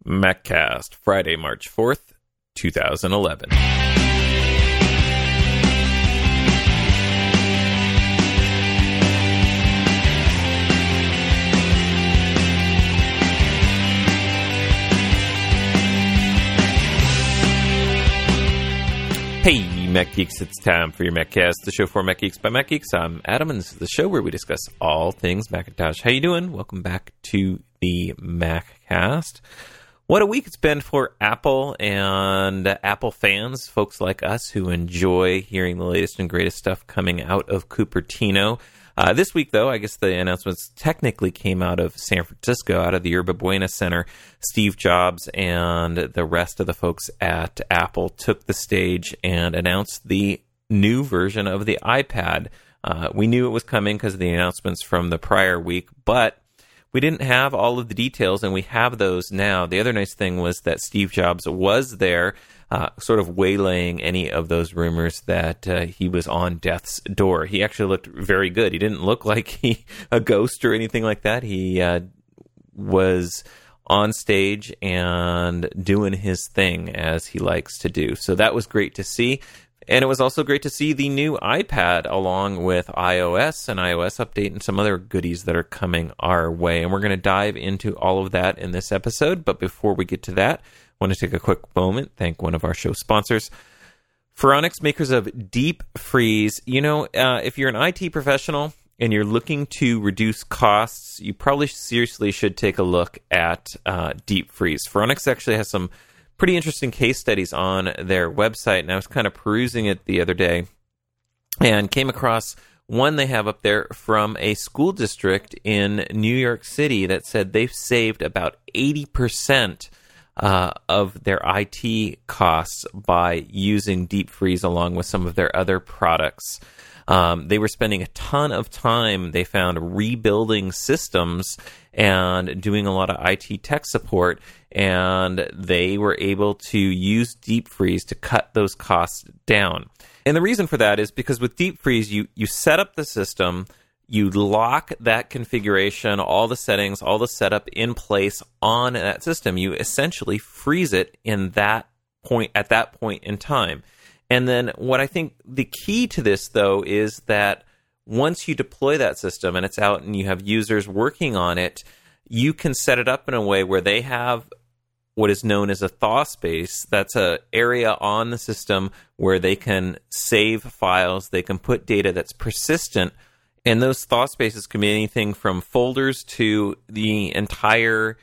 MacCast, Friday, March 4th, 2011. Hey, Mac Geeks, it's time for your MacCast, the show for Mac Geeks by Mac Geeks. I'm Adam, and this is the show where we discuss all things Macintosh. How you doing? Welcome back to the MacCast. What a week it's been for Apple and Apple fans, folks like us who enjoy hearing the latest and greatest stuff coming out of Cupertino. This week, though, I guess the announcements technically came out of San Francisco, out of the Yerba Buena Center. Steve Jobs and the rest of the folks at Apple took the stage and announced the new version of the iPad. We knew it was coming because of the announcements from the prior week, but we didn't have all of the details, and we have those now. The other nice thing was that Steve Jobs was there, sort of waylaying any of those rumors that he was on death's door. He actually looked very good. He didn't look like a ghost or anything like that. He was on stage and doing his thing as he likes to do. So that was great to see. And it was also great to see the new iPad along with iOS, an iOS update, and some other goodies that are coming our way. And we're going to dive into all of that in this episode. But before we get to that, I want to take a quick moment, thank one of our show sponsors, Phoronix, makers of Deep Freeze. You know, if you're an IT professional and you're looking to reduce costs, you probably seriously should take a look at Deep Freeze. Phoronix actually has some pretty interesting case studies on their website, and I was kind of perusing it the other day and came across one they have up there from a school district in New York City that said they've saved about 80% of their IT costs by using Deep Freeze along with some of their other products. They were spending a ton of time, they found, rebuilding systems and doing a lot of IT tech support, and they were able to use Deep Freeze to cut those costs down. And the reason for that is because with Deep Freeze, you set up the system, you lock that configuration, all the settings, all the setup in place on that system. You essentially freeze it in that point, at that point in time. And then what I think the key to this, though, is that once you deploy that system and it's out and you have users working on it, you can set it up in a way where they have what is known as a thaw space. That's an area on the system where they can save files, they can put data that's persistent, and those thaw spaces can be anything from folders to the entire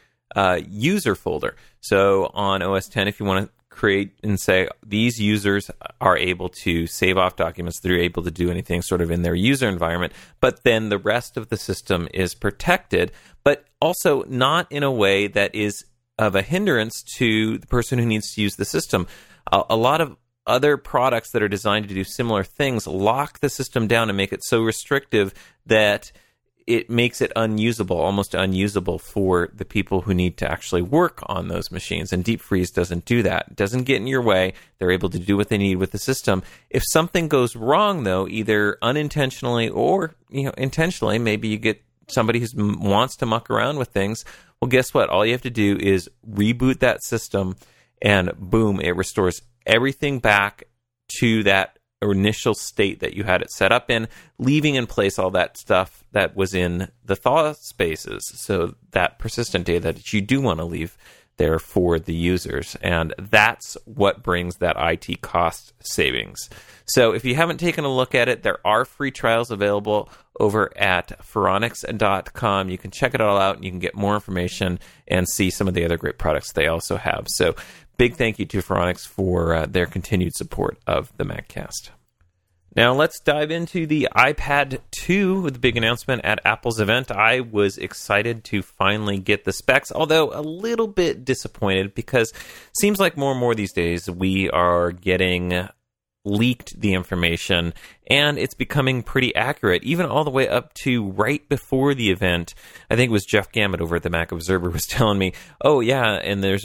user folder. So on OS X, if you want to create and say these users are able to save off documents, they're able to do anything sort of in their user environment, but then the rest of the system is protected, but also not in a way that is of a hindrance to the person who needs to use the system. A lot of other products that are designed to do similar things lock the system down and make it so restrictive that it makes it unusable, almost unusable for the people who need to actually work on those machines. And Deep Freeze doesn't do that. It doesn't get in your way. They're able to do what they need with the system. If something goes wrong, though, either unintentionally or intentionally, maybe you get somebody who wants to muck around with things, well, guess what? All you have to do is reboot that system, and boom, it restores everything back to that initial state that you had it set up in, leaving in place all that stuff that was in the thaw spaces, so that persistent data that you do want to leave there for the users. And that's what brings that IT cost savings. So if you haven't taken a look at it, there are free trials available over at Phoronix.com. You can check it all out, and you can get more information and see some of the other great products they also have. So big thank you to Phoronix for their continued support of the MacCast. Now let's dive into the iPad 2 with the big announcement at Apple's event. I was excited to finally get the specs, although a little bit disappointed because it seems like more and more these days we are getting leaked the information, and it's becoming pretty accurate, even all the way up to right before the event. I think it was Jeff Gamet over at the Mac Observer was telling me, oh yeah, and there's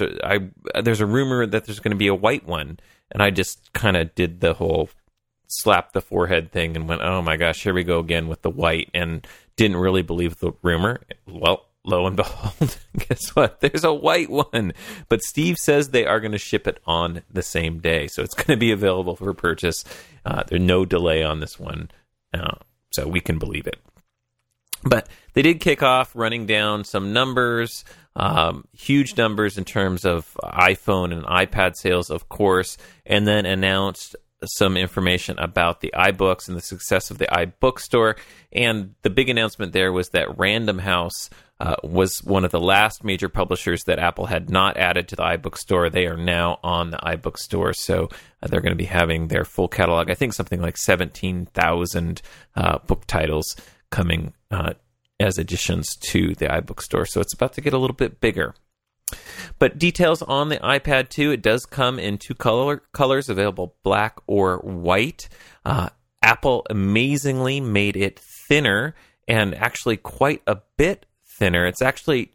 a rumor that there's going to be a white one, and I just kind of did the whole slap the forehead thing and went, oh my gosh, here we go again with the white, and didn't really believe the rumor. Well, lo and behold, guess what? There's a white one. But Steve says they are going to ship it on the same day. So it's going to be available for purchase. There's no delay on this one. So we can believe it. But they did kick off running down some numbers, huge numbers in terms of iPhone and iPad sales, of course, and then announced some information about the iBooks and the success of the iBook store. And the big announcement there was that Random House was one of the last major publishers that Apple had not added to the iBook store. They are now on the iBook store, so they're going to be having their full catalog. I think something like 17,000 book titles coming as additions to the iBook store. So it's about to get a little bit bigger. But details on the iPad 2, it does come in two colors, available black or white. Apple amazingly made it thinner, and actually quite a bit thinner. It's actually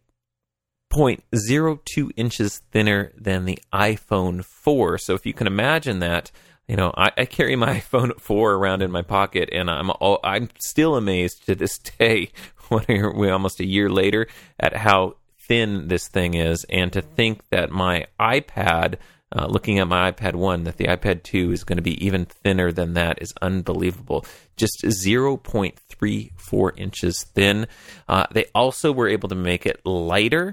0.02 inches thinner than the iPhone 4. So if you can imagine that, I carry my iPhone 4 around in my pocket, and I'm still amazed to this day, we're almost a year later, at how thin this thing is. And to think that my iPad, looking at my iPad 1, that the iPad 2 is going to be even thinner than that is unbelievable. Just 0.34 inches thin. They also were able to make it lighter,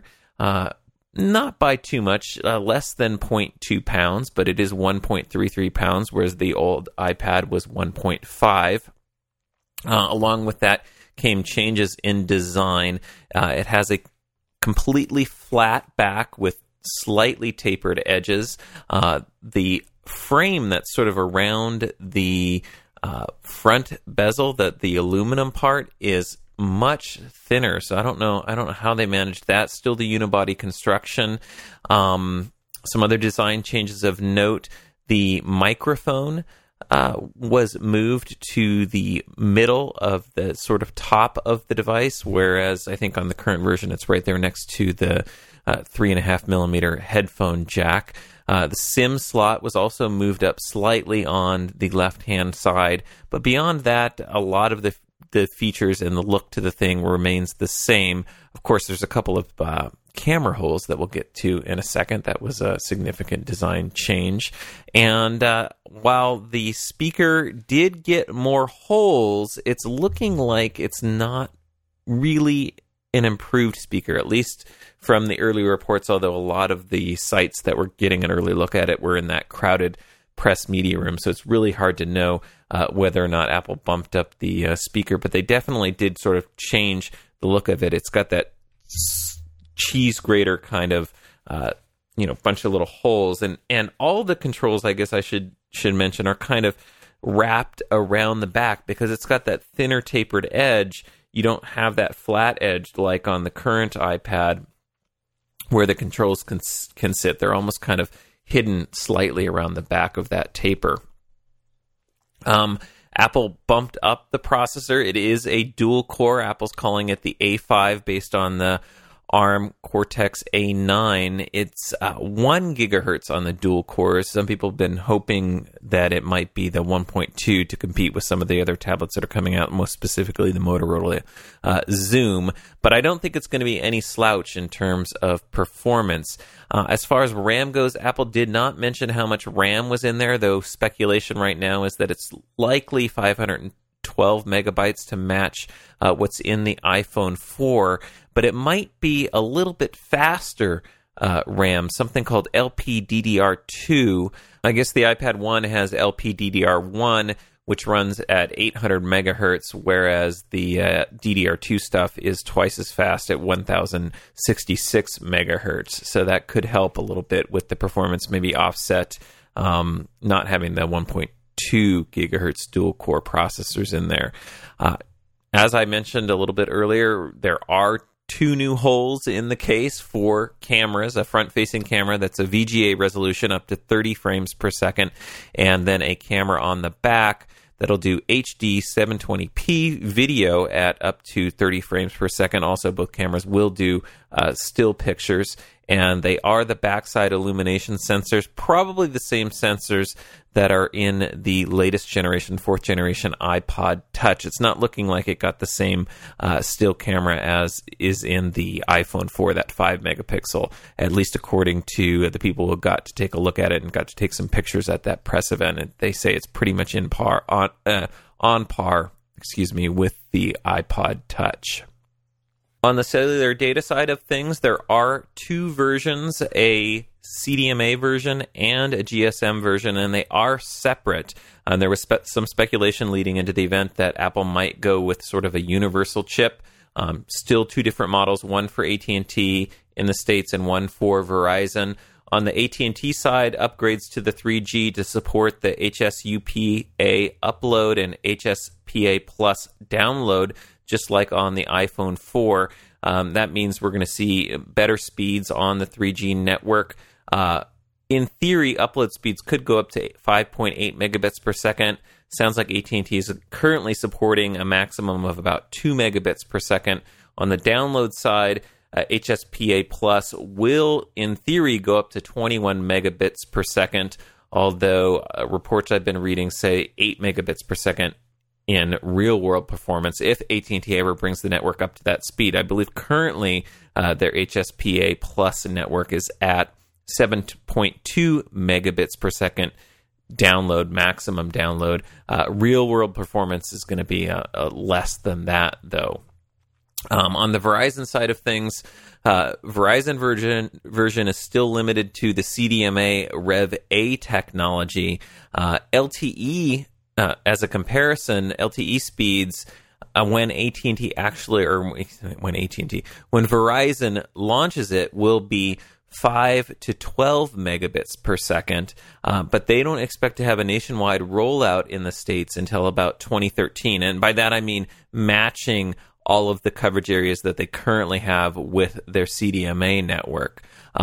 not by too much, less than 0.2 pounds, but it is 1.33 pounds, whereas the old iPad was 1.5. Along with that came changes in design. It has a completely flat back with slightly tapered edges. The frame that's sort of around the front bezel, the aluminum part, is much thinner. So I don't know how they managed that. Still the unibody construction. Some other design changes of note. The microphone was moved to the middle of the sort of top of the device, whereas I think on the current version it's right there next to the 3.5 millimeter headphone jack. The SIM slot was also moved up slightly on the left-hand side, but beyond that, a lot of the features and the look to the thing remains the same. Of course, there's a couple of camera holes that we'll get to in a second. That was a significant design change. And while the speaker did get more holes, it's looking like it's not really an improved speaker, at least from the early reports, although a lot of the sites that were getting an early look at it were in that crowded press media room, so it's really hard to know whether or not Apple bumped up the speaker, but they definitely did sort of change the look of it. It's got that cheese grater kind of, bunch of little holes, and all the controls, I guess I should mention, are kind of wrapped around the back because it's got that thinner tapered edge. You don't have that flat edge like on the current iPad where the controls can sit. They're almost kind of hidden slightly around the back of that taper. Apple bumped up the processor. It is a dual core. Apple's calling it the A5 based on the ARM Cortex A9. It's 1 gigahertz on the dual cores. Some people have been hoping that it might be the 1.2 to compete with some of the other tablets that are coming out, most specifically the Motorola Zoom. But I don't think it's going to be any slouch in terms of performance. As far as RAM goes, Apple did not mention how much RAM was in there, though speculation right now is that it's likely 512 megabytes to match what's in the iPhone 4, but it might be a little bit faster RAM, something called LPDDR2. I guess the iPad 1 has LPDDR1, which runs at 800 megahertz, whereas the DDR2 stuff is twice as fast at 1066 megahertz. So that could help a little bit with the performance, maybe offset not having the 1.2 gigahertz dual core processors in there. As I mentioned a little bit earlier, there are 2 new holes in the case for cameras, a front-facing camera that's a VGA resolution up to 30 frames per second, and then a camera on the back that'll do HD 720p video at up to 30 frames per second. Also, both cameras will do still pictures, and they are the backside illumination sensors, probably the same sensors that are in the latest generation, 4th generation iPod Touch. It's not looking like it got the same still camera as is in the iPhone 4, that 5 megapixel, at least according to the people who got to take a look at it and got to take some pictures at that press event. And they say it's pretty much on par with the iPod Touch. On the cellular data side of things, there are 2 versions, a CDMA version and a GSM version, and they are separate. And there was some speculation leading into the event that Apple might go with sort of a universal chip. Still 2 different models, one for AT&T in the States and one for Verizon. On the AT&T side, upgrades to the 3G to support the HSUPA upload and HSPA Plus download, just like on the iPhone 4. That means we're going to see better speeds on the 3G network. In theory, upload speeds could go up to 5.8 megabits per second. Sounds like AT&T is currently supporting a maximum of about 2 megabits per second. On the download side, HSPA Plus will, in theory, go up to 21 megabits per second, although reports I've been reading say 8 megabits per second in real-world performance if AT&T ever brings the network up to that speed. I believe currently their HSPA Plus network is at 7.2 megabits per second maximum download. Real-world performance is going to be less than that, though. On the Verizon side of things, Verizon version is still limited to the CDMA Rev A technology. LTE, as a comparison, LTE speeds when Verizon launches it will be 5 to 12 megabits per second, but they don't expect to have a nationwide rollout in the States until about 2013. And by that I mean matching all of the coverage areas that they currently have with their CDMA network.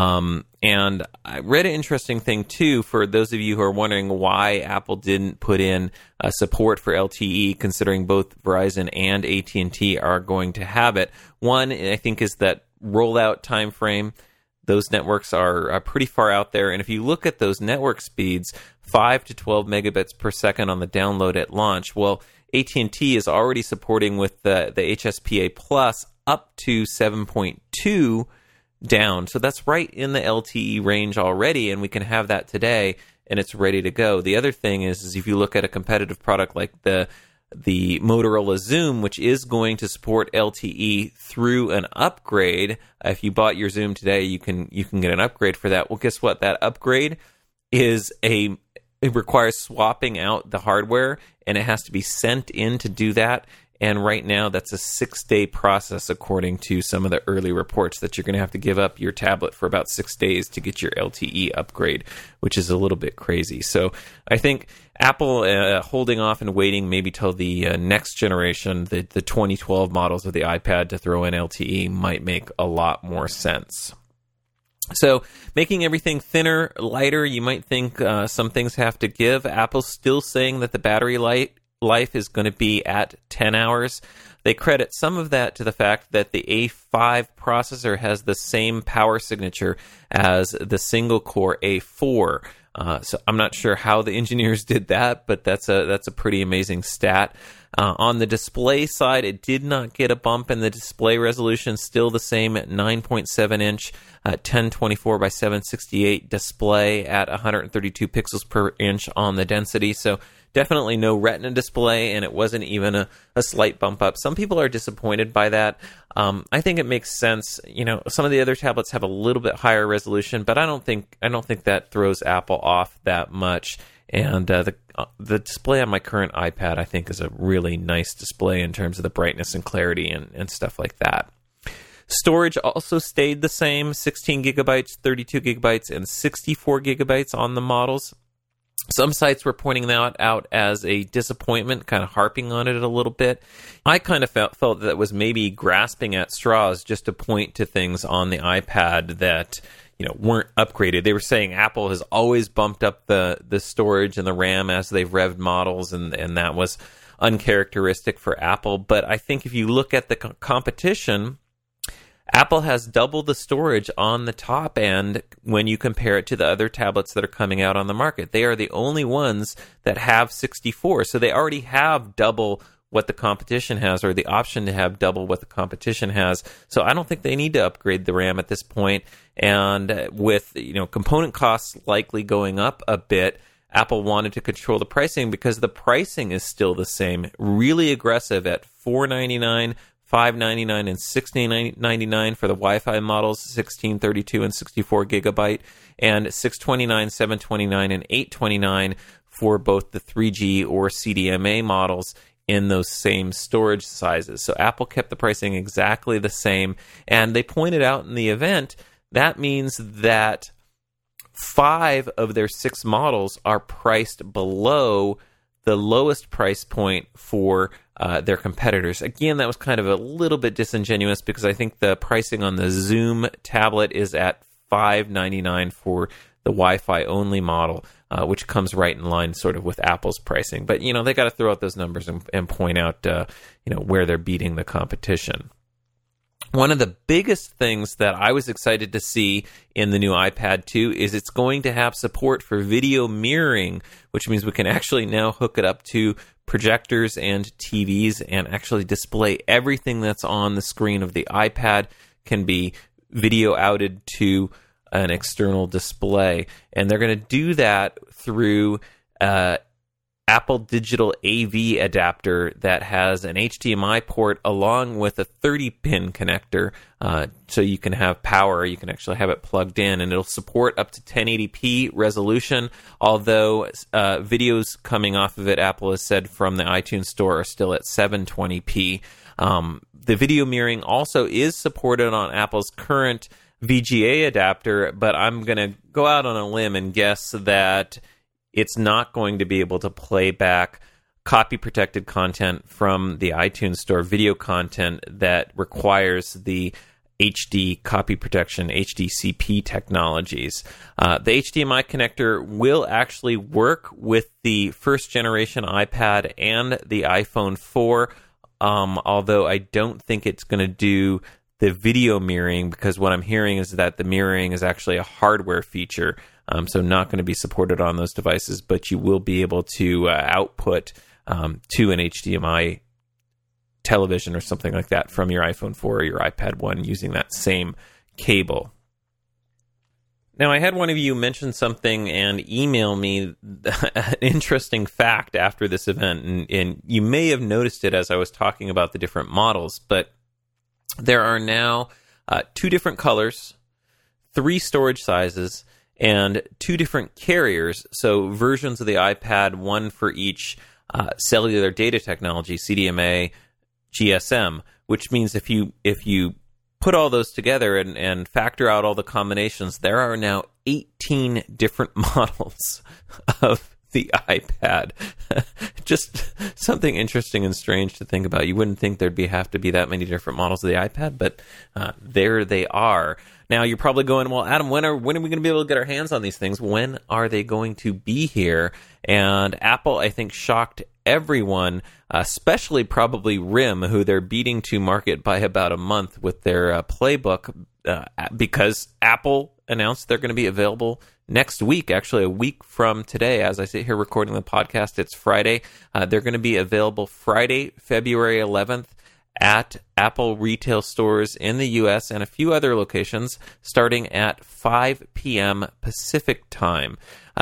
And I read an interesting thing, too, for those of you who are wondering why Apple didn't put in support for LTE, considering both Verizon and AT&T are going to have it. One, I think, is that rollout time frame. Those networks are pretty far out there. And if you look at those network speeds, 5 to 12 megabits per second on the download at launch, well, AT&T is already supporting with the HSPA Plus up to 7.2 down. So that's right in the LTE range already, and we can have that today, and it's ready to go. The other thing is if you look at a competitive product like the Motorola Xoom, which is going to support LTE through an upgrade. If you bought your Xoom today, you can get an upgrade for that. Well, guess what? That upgrade it requires swapping out the hardware, and it has to be sent in to do that. And right now, that's a 6-day process, according to some of the early reports, that you're going to have to give up your tablet for about 6 days to get your LTE upgrade, which is a little bit crazy. So I think Apple holding off and waiting maybe till the next generation, the 2012 models of the iPad to throw in LTE might make a lot more sense. So making everything thinner, lighter, you might think some things have to give. Apple's still saying that the battery life is going to be at 10 hours. They credit some of that to the fact that the A5 processor has the same power signature as the single-core A4. So I'm not sure how the engineers did that, but that's a pretty amazing stat. On the display side, it did not get a bump in the display resolution, still the same at 9.7-inch, 1024 by 768 display at 132 pixels per inch on the density. So definitely no Retina display, and it wasn't even a slight bump up. Some people are disappointed by that. I think it makes sense. You know, some of the other tablets have a little bit higher resolution, but I don't think that throws Apple off that much. And the display on my current iPad, I think, is a really nice display in terms of the brightness and clarity and stuff like that. Storage also stayed the same, 16 gigabytes, 32 gigabytes, and 64 gigabytes on the models. Some sites were pointing that out as a disappointment, kind of harping on it a little bit. I kind of felt that was maybe grasping at straws just to point to things on the iPad that, you know, weren't upgraded. They were saying Apple has always bumped up the storage and the RAM as they've revved models, and that was uncharacteristic for Apple. But I think if you look at the competition, Apple has double the storage on the top end when you compare it to the other tablets that are coming out on the market. They are the only ones that have 64, so they already have double what the competition has, or the option to have double what the competition has. So I don't think they need to upgrade the RAM at this point. And with component costs likely going up a bit, Apple wanted to control the pricing because the pricing is still the same, really aggressive at $499, $599, and $1699 for the Wi-Fi models, 16, 32, and 64 gigabyte, and $629, $729, and $829 for both the 3G or CDMA models in those same storage sizes. So Apple kept the pricing exactly the same, and they pointed out in the event that means that 5 of their 6 models are priced below the lowest price point for their competitors. Again, that was kind of a little bit disingenuous because I think the pricing on the Zoom tablet is at $599 for the Wi-Fi only model, which comes right in line sort of with Apple's pricing. But, they got to throw out those numbers and point out, where they're beating the competition. One of the biggest things that I was excited to see in the new iPad 2 is it's going to have support for video mirroring, which means we can actually now hook it up to projectors and TVs and actually display everything that's on the screen of the iPad can be video outed to an external display. And they're going to do that through Apple Digital AV adapter that has an HDMI port along with a 30-pin connector, so you can have power, you can actually have it plugged in, and it'll support up to 1080p resolution, although videos coming off of it, Apple has said from the iTunes Store, are still at 720p. The video mirroring also is supported on Apple's current VGA adapter, but I'm going to go out on a limb and guess that it's not going to be able to play back copy-protected content from the iTunes Store, video content that requires the HD copy protection, HDCP technologies. The HDMI connector will actually work with the first-generation iPad and the iPhone 4, although I don't think it's going to do the video mirroring, because what I'm hearing is that the mirroring is actually a hardware feature, so not going to be supported on those devices, but you will be able to output to an HDMI television or something like that from your iPhone 4 or your iPad 1 using that same cable. Now, I had one of you mention something and email me an interesting fact after this event, and you may have noticed it as I was talking about the different models, but there are now 2 different colors, 3 storage sizes, and 2 different carriers, so versions of the iPad, one for each cellular data technology, CDMA, GSM, which means if you put all those together and factor out all the combinations, there are now 18 different models of the iPad. Just something interesting and strange to think about. You wouldn't think there'd have to be that many different models of the iPad, but there they are. Now, you're probably going, well, Adam, when are we going to be able to get our hands on these things? When are they going to be here? And Apple, I think, shocked everyone, especially probably RIM, who they're beating to market by about a month with their playbook, because Apple announced they're going to be available next week, actually a week from today. As I sit here recording the podcast, it's Friday. They're going to be available Friday, February 11th at Apple retail stores in the U.S. and a few other locations starting at 5 p.m. Pacific time.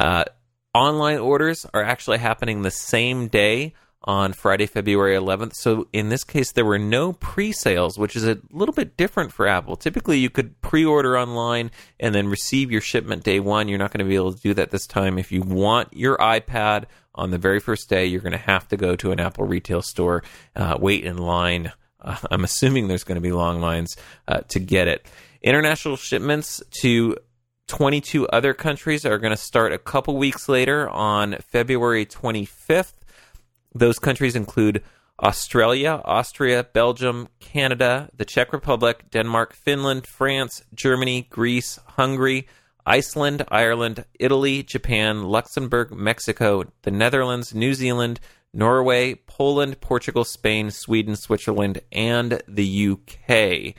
Online orders are actually happening the same day on Friday, February 11th. So in this case, there were no pre-sales, which is a little bit different for Apple. Typically, you could pre-order online and then receive your shipment day one. You're not going to be able to do that this time. If you want your iPad on the very first day, you're going to have to go to an Apple retail store, wait in line. I'm assuming there's going to be long lines to get it. International shipments to 22 other countries are going to start a couple weeks later on February 25th. Those countries include Australia, Austria, Belgium, Canada, the Czech Republic, Denmark, Finland, France, Germany, Greece, Hungary, Iceland, Ireland, Italy, Japan, Luxembourg, Mexico, the Netherlands, New Zealand, Norway, Poland, Portugal, Spain, Sweden, Switzerland, and the UK.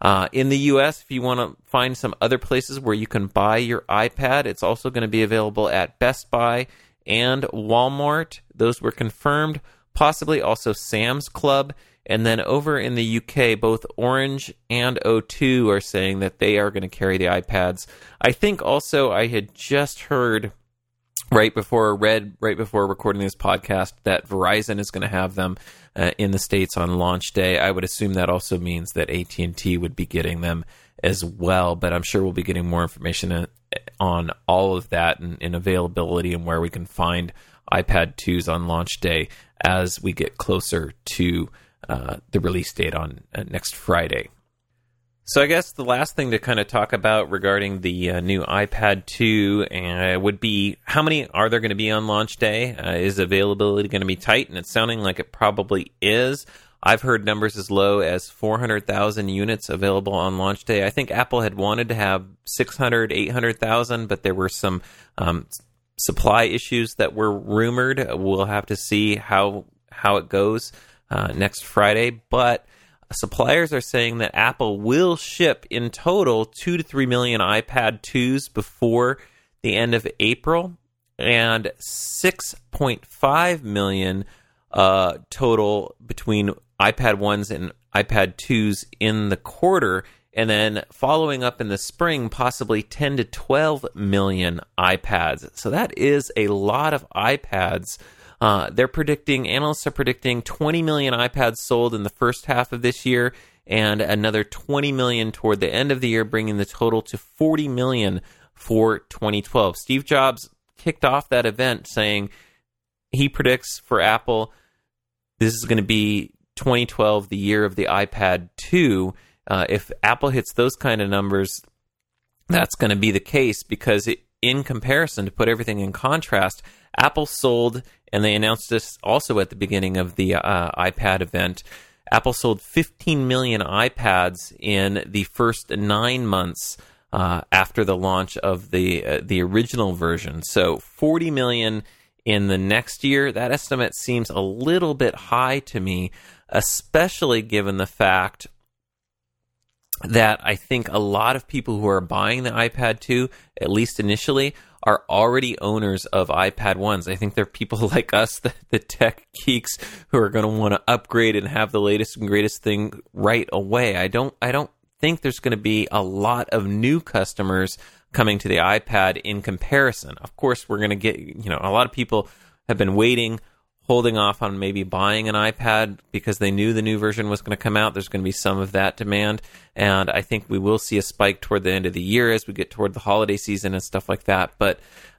In the U.S., if you want to find some other places where you can buy your iPad, it's also going to be available at Best Buy and Walmart. Those were confirmed. Possibly also Sam's Club. And then over in the UK, both Orange and O2 are saying that they are going to carry the iPads. I think also I had just heard right before recording this podcast that Verizon is going to have them in the States on launch day. I would assume that also means that AT&T would be getting them as well, but I'm sure we'll be getting more information on all of that and availability and where we can find iPad 2s on launch day as we get closer to the release date on next Friday. So I guess the last thing to kind of talk about regarding the new iPad 2 would be how many are there going to be on launch day? Is availability going to be tight? And it's sounding like it probably is. I've heard numbers as low as 400,000 units available on launch day. I think Apple had wanted to have 600, 800,000, but there were some supply issues that were rumored. We'll have to see how it goes next Friday. But suppliers are saying that Apple will ship in total 2 to 3 million iPad 2s before the end of April and 6.5 million total between iPad 1s and iPad 2s in the quarter. And then following up in the spring, possibly 10 to 12 million iPads. So that is a lot of iPads. Analysts are predicting 20 million iPads sold in the first half of this year and another 20 million toward the end of the year, bringing the total to 40 million for 2012. Steve Jobs kicked off that event saying he predicts for Apple this is going to be 2012, the year of the iPad 2. If Apple hits those kind of numbers, that's going to be the case because in comparison, to put everything in contrast, Apple sold, and they announced this also at the beginning of the iPad event, Apple sold 15 million iPads in the first 9 months after the launch of the original version. So 40 million in the next year. That estimate seems a little bit high to me, especially given the fact that I think a lot of people who are buying the iPad 2, at least initially, are already owners of iPad 1s. I think they're people like us, the tech geeks, who are going to want to upgrade and have the latest and greatest thing right away. I don't think there's going to be a lot of new customers coming to the iPad in comparison. Of course, we're going to get, a lot of people have been waiting, holding off on maybe buying an iPad because they knew the new version was going to come out. There's going to be some of that demand, and I think we will see a spike toward the end of the year as we get toward the holiday season and stuff like that. But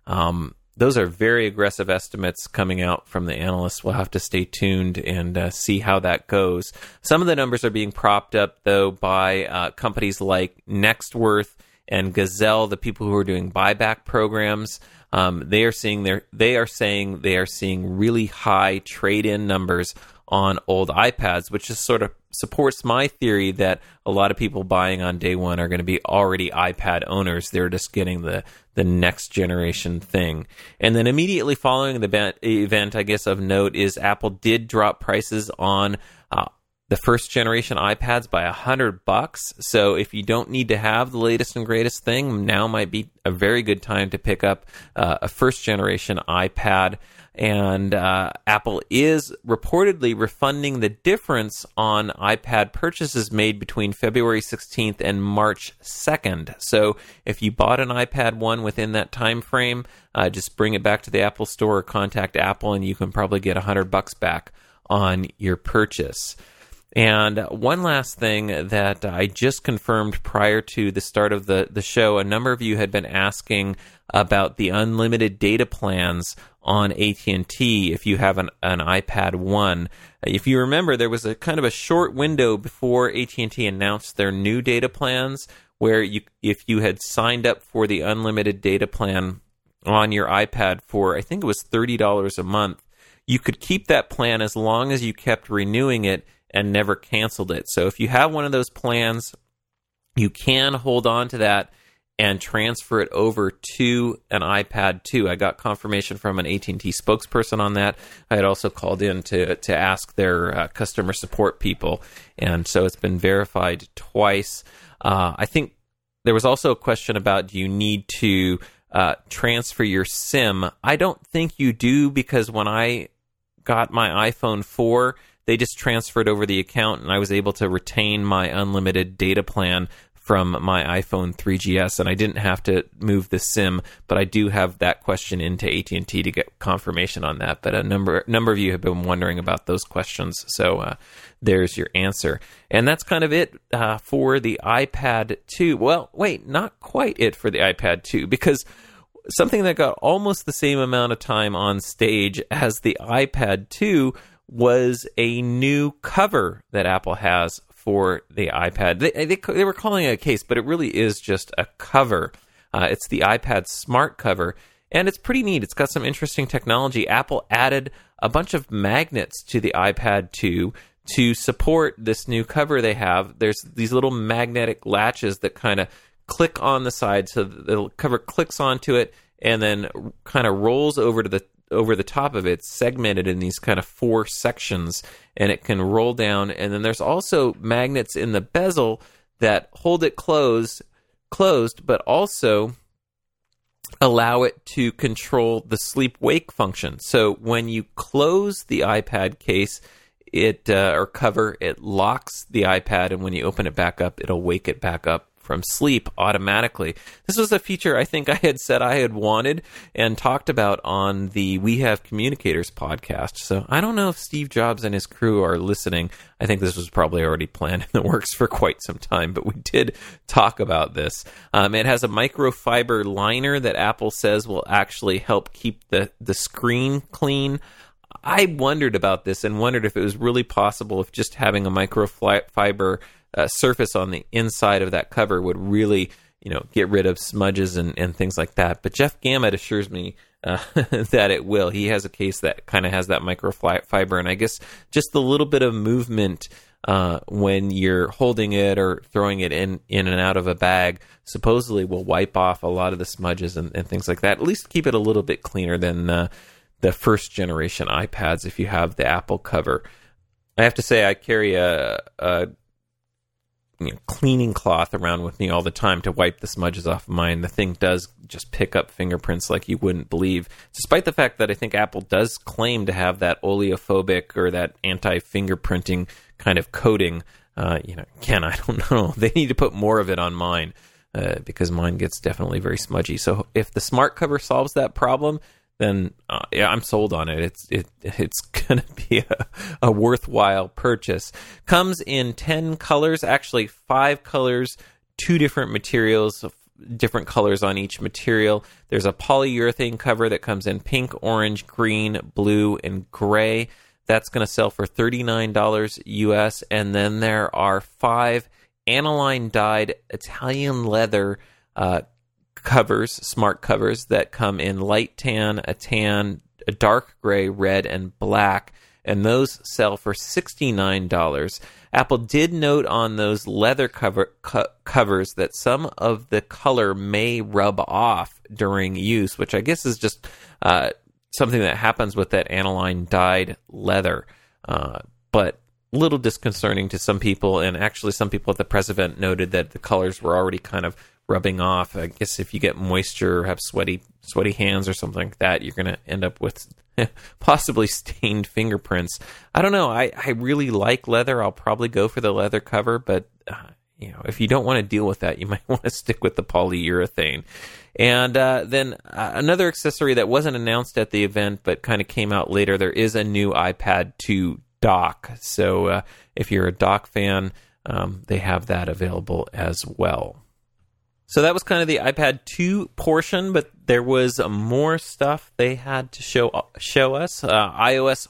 those are very aggressive estimates coming out from the analysts. We'll have to stay tuned and see how that goes. Some of the numbers are being propped up, though, by companies like Nextworth and Gazelle, the people who are doing buyback programs. They are saying they are seeing really high trade-in numbers on old iPads, which just sort of supports my theory that a lot of people buying on day one are going to be already iPad owners. They're just getting the next generation thing. And then immediately following the event, I guess of note, is Apple did drop prices on the first generation iPads by $100. So if you don't need to have the latest and greatest thing, now might be a very good time to pick up a first generation iPad. And Apple is reportedly refunding the difference on iPad purchases made between February 16th and March 2nd. So if you bought an iPad 1 within that time frame, just bring it back to the Apple Store or contact Apple, and you can probably get $100 back on your purchase. And one last thing that I just confirmed prior to the start of the show, a number of you had been asking about the unlimited data plans on AT&T if you have an iPad 1. If you remember, there was a kind of a short window before AT&T announced their new data plans where if you had signed up for the unlimited data plan on your iPad for, I think it was $30 a month, you could keep that plan as long as you kept renewing it and never canceled it. So if you have one of those plans, you can hold on to that and transfer it over to an iPad 2. I got confirmation from an AT&T spokesperson on that. I had also called in to ask their customer support people, and so it's been verified twice. I think there was also a question about, do you need to transfer your SIM? I don't think you do, because when I got my iPhone 4, they just transferred over the account, and I was able to retain my unlimited data plan from my iPhone 3GS, and I didn't have to move the SIM, but I do have that question into AT&T to get confirmation on that. But a number of you have been wondering about those questions, so there's your answer. And that's kind of it for the iPad 2. Well, wait, not quite it for the iPad 2, because something that got almost the same amount of time on stage as the iPad 2 was a new cover that Apple has for the iPad. They were calling it a case, but it really is just a cover. It's the iPad Smart Cover, and it's pretty neat. It's got some interesting technology. Apple added a bunch of magnets to the iPad 2 to support this new cover they have. There's these little magnetic latches that kind of click on the side, so the cover clicks onto it and then kind of rolls over the top of it, segmented in these kind of 4 sections, and it can roll down. And then there's also magnets in the bezel that hold it closed, but also allow it to control the sleep-wake function. So when you close the iPad case, or cover, it locks the iPad, and when you open it back up, it'll wake it back up from sleep automatically. This was a feature I think I had said I had wanted and talked about on the We Have Communicators podcast. So I don't know if Steve Jobs and his crew are listening. I think this was probably already planned in the works for quite some time, but we did talk about this. It has a microfiber liner that Apple says will actually help keep the screen clean. I wondered about this and wondered if it was really possible if just having a microfiber surface on the inside of that cover would really, get rid of smudges and things like that. But Jeff Gamet assures me that it will. He has a case that kind of has that microfiber, and I guess just the little bit of movement when you're holding it or throwing it in and out of a bag supposedly will wipe off a lot of the smudges and things like that. At least keep it a little bit cleaner than the first generation iPads if you have the Apple cover. I have to say I carry a cleaning cloth around with me all the time to wipe the smudges off of mine. The thing does just pick up fingerprints like you wouldn't believe, despite the fact that I think Apple does claim to have that oleophobic or that anti-fingerprinting kind of coating. Again, I don't know. They need to put more of it on mine because mine gets definitely very smudgy. So if the smart cover solves that problem, then I'm sold on it. It's going to be a worthwhile purchase. Comes in 10 colors, actually 5 colors, 2 different materials, different colors on each material. There's a polyurethane cover that comes in pink, orange, green, blue, and gray. That's going to sell for $39 US. And then there are 5 aniline dyed Italian leather covers, smart covers that come in light tan, a tan, a dark gray, red, and black, and those sell for $69. Apple did note on those leather covers that some of the color may rub off during use, which I guess is just something that happens with that aniline dyed leather, but a little disconcerting to some people, and actually some people at the press event noted that the colors were already kind of rubbing off. I guess if you get moisture or have sweaty hands or something like that, you're going to end up with possibly stained fingerprints. I don't know. I really like leather. I'll probably go for the leather cover, but if you don't want to deal with that, you might want to stick with the polyurethane. And then another accessory that wasn't announced at the event but kind of came out later, there is a new iPad 2 dock. So if you're a dock fan, they have that available as well. So that was kind of the iPad 2 portion, but there was more stuff they had to show us. iOS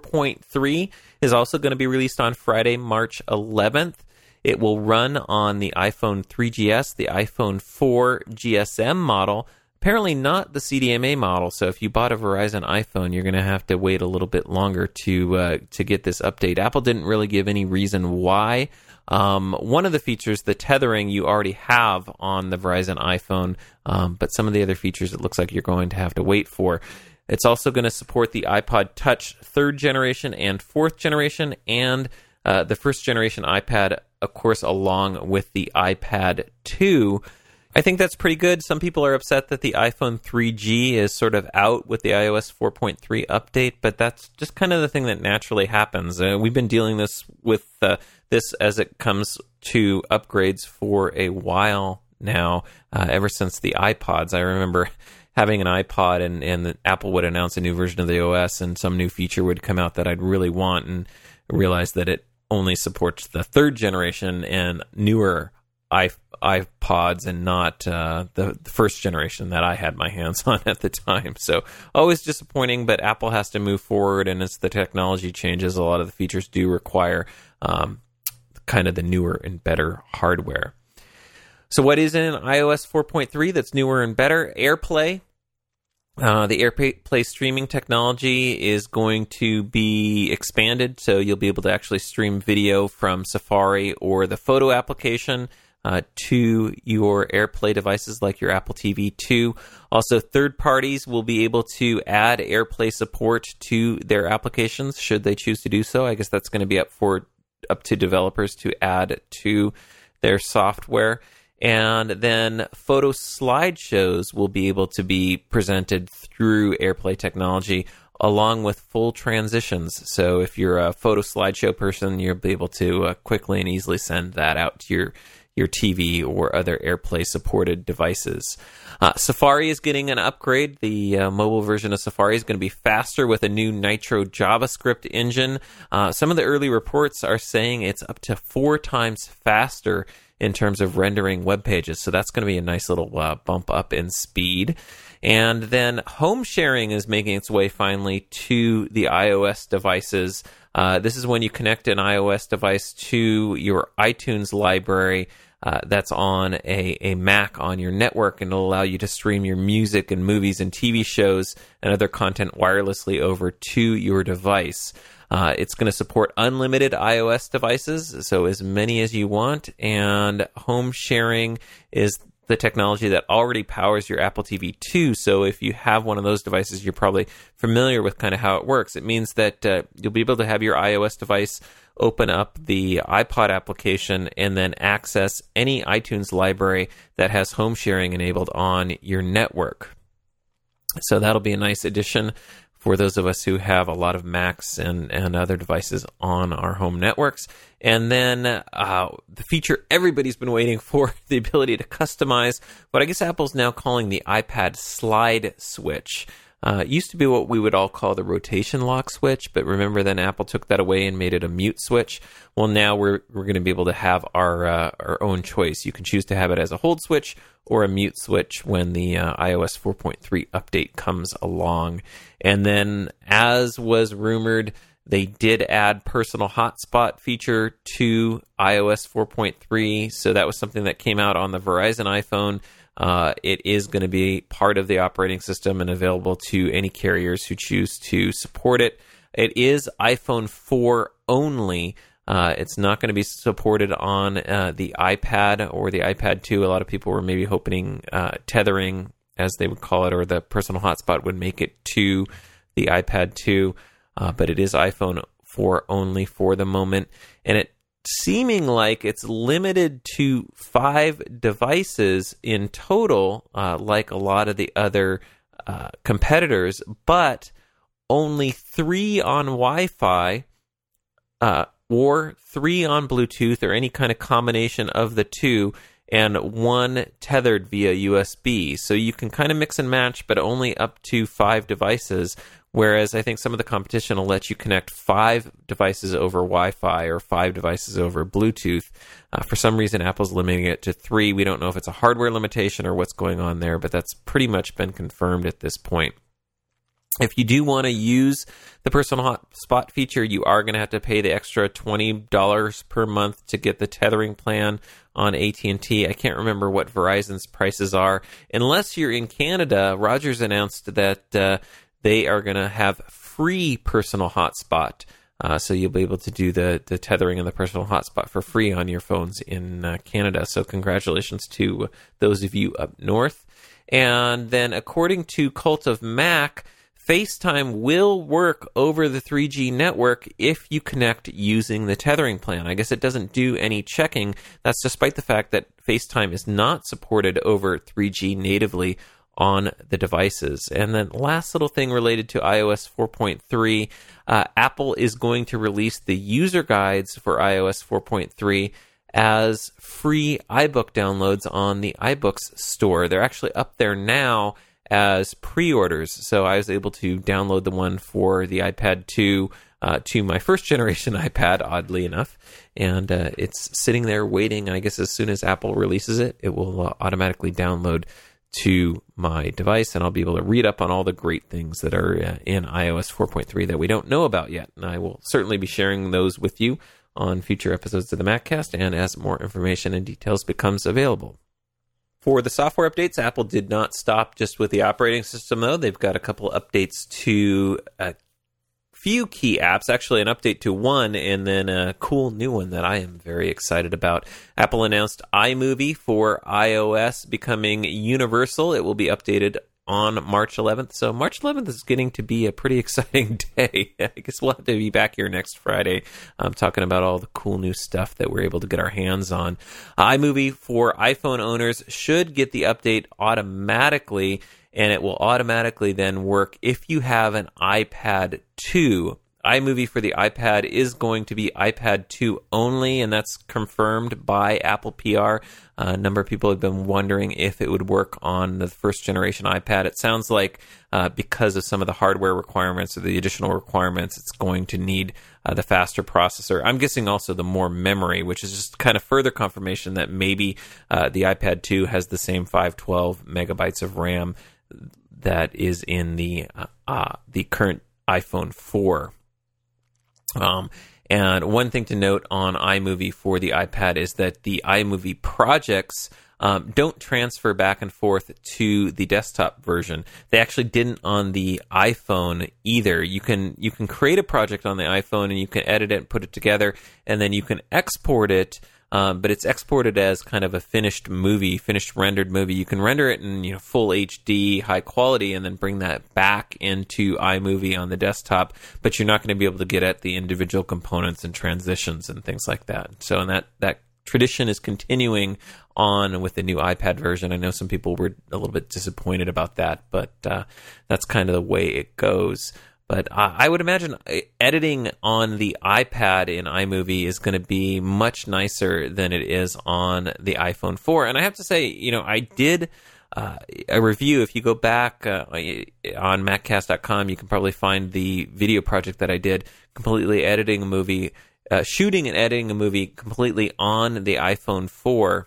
4.3 is also going to be released on Friday, March 11th. It will run on the iPhone 3GS, the iPhone 4 GSM model, apparently not the CDMA model. So if you bought a Verizon iPhone, you're going to have to wait a little bit longer to get this update. Apple didn't really give any reason why One of the features, the tethering, you already have on the Verizon iPhone, but some of the other features it looks like you're going to have to wait for. It's also going to support the iPod Touch 3rd generation and 4th generation, and the 1st generation iPad, of course, along with the iPad 2. I think that's pretty good. Some people are upset that the iPhone 3G is sort of out with the iOS 4.3 update, but that's just kind of the thing that naturally happens. We've been dealing with this as it comes to upgrades for a while now, ever since the iPods. I remember having an iPod and Apple would announce a new version of the OS and some new feature would come out that I'd really want, and realize that it only supports the 3rd generation and newer iPods and not the 1st generation that I had my hands on at the time. So always disappointing, but Apple has to move forward, and as the technology changes, a lot of the features do require kind of the newer and better hardware. So what is in iOS 4.3 that's newer and better? AirPlay. The AirPlay streaming technology is going to be expanded, so you'll be able to actually stream video from Safari or the photo application to your AirPlay devices like your Apple TV 2. Also, third parties will be able to add AirPlay support to their applications should they choose to do so. I guess that's going to be up to developers to add to their software. And then photo slideshows will be able to be presented through AirPlay technology along with full transitions. So if you're a photo slideshow person, you'll be able to quickly and easily send that out to your TV or other AirPlay supported devices. Safari is getting an upgrade. The mobile version of Safari is going to be faster with a new Nitro JavaScript engine. Some of the early reports are saying it's up to 4 times faster in terms of rendering web pages. So that's going to be a nice little bump up in speed. And then home sharing is making its way finally to the iOS devices. This is when you connect an iOS device to your iTunes library that's on a Mac on your network, and it'll allow you to stream your music and movies and TV shows and other content wirelessly over to your device. It's going to support unlimited iOS devices, so as many as you want, and home sharing is the technology that already powers your Apple TV 2, so if you have one of those devices, you're probably familiar with kind of how it works. It means that you'll be able to have your iOS device open up the iPod application and then access any iTunes library that has home sharing enabled on your network. So that'll be a nice addition for those of us who have a lot of Macs and other devices on our home networks. And then the feature everybody's been waiting for, the ability to customize what I guess Apple's now calling the iPad slide switch. It used to be what we would all call the rotation lock switch, but remember then Apple took that away and made it a mute switch. Well, now we're going to be able to have our own choice. You can choose to have it as a hold switch or a mute switch when the iOS 4.3 update comes along. And then, as was rumored, they did add personal hotspot feature to iOS 4.3, so that was something that came out on the Verizon iPhone. It is going to be part of the operating system and available to any carriers who choose to support it. It is iPhone 4 only. It's not going to be supported on the iPad or the iPad 2. A lot of people were maybe hoping tethering, as they would call it, or the personal hotspot would make it to the iPad 2. But it is iPhone 4 only for the moment. And it seeming like it's limited to 5 devices in total, like a lot of the other competitors, but only 3 on Wi-Fi or 3 on Bluetooth or any kind of combination of the two, and 1 tethered via USB. So you can kind of mix and match, but only up to 5 devices. Whereas I think some of the competition will let you connect 5 devices over Wi-Fi or 5 devices over Bluetooth. For some reason, Apple's limiting it to 3. We don't know if it's a hardware limitation or what's going on there, but that's pretty much been confirmed at this point. If you do want to use the personal hotspot feature, you are going to have to pay the extra $20 per month to get the tethering plan on AT&T. I can't remember what Verizon's prices are. Unless you're in Canada, Rogers announced that they are going to have free personal hotspot So you'll be able to do the tethering and the personal hotspot for free on your phones in Canada. So congratulations to those of you up north. And then according to Cult of Mac, FaceTime will work over the 3G network if you connect using the tethering plan. I guess it doesn't do any checking. That's despite the fact that FaceTime is not supported over 3G natively on the devices. And then last little thing related to iOS 4.3, Apple is going to release the user guides for iOS 4.3 as free iBook downloads on the iBooks store. They're actually up there now as pre-orders. So I was able to download the one for the iPad 2 to my first generation iPad, oddly enough. And it's sitting there waiting. And I guess as soon as Apple releases it, it will automatically download to my device, and I'll be able to read up on all the great things that are in iOS 4.3 that we don't know about yet. And I will certainly be sharing those with you on future episodes of the MacCast and as more information and details becomes available. For the software updates, Apple did not stop just with the operating system, though. They've got a couple updates to a few key apps, actually an update to one, and then a cool new one that I am very excited about. Apple announced iMovie for iOS becoming universal. It will be updated on March 11th. So March 11th is getting to be a pretty exciting day. I guess we'll have to be back here next Friday talking about all the cool new stuff that we're able to get our hands on. iMovie for iPhone owners should get the update automatically, and it will automatically then work if you have an iPad 2. iMovie for the iPad is going to be iPad 2 only, and that's confirmed by Apple PR. A number of people have been wondering if it would work on the first generation iPad. It sounds like because of some of the hardware requirements or the additional requirements, it's going to need the faster processor. I'm guessing also the more memory, which is just kind of further confirmation that maybe the iPad 2 has the same 512 megabytes of RAM that is in the current iPhone 4. And one thing to note on iMovie for the iPad is that the iMovie projects don't transfer back and forth to the desktop version. They actually didn't on the iPhone either. You can create a project on the iPhone and you can edit it and put it together, and then you can export it. But it's exported as kind of a finished rendered movie. You can render it in full HD, high quality, and then bring that back into iMovie on the desktop. But you're not going to be able to get at the individual components and transitions and things like that. So, and that tradition is continuing on with the new iPad version. I know some people were a little bit disappointed about that, but that's kind of the way it goes. But I would imagine editing on the iPad in iMovie is going to be much nicer than it is on the iPhone 4. And I have to say, I did a review. If you go back on MacCast.com, you can probably find the video project that I did, completely editing a movie, shooting and editing a movie completely on the iPhone 4.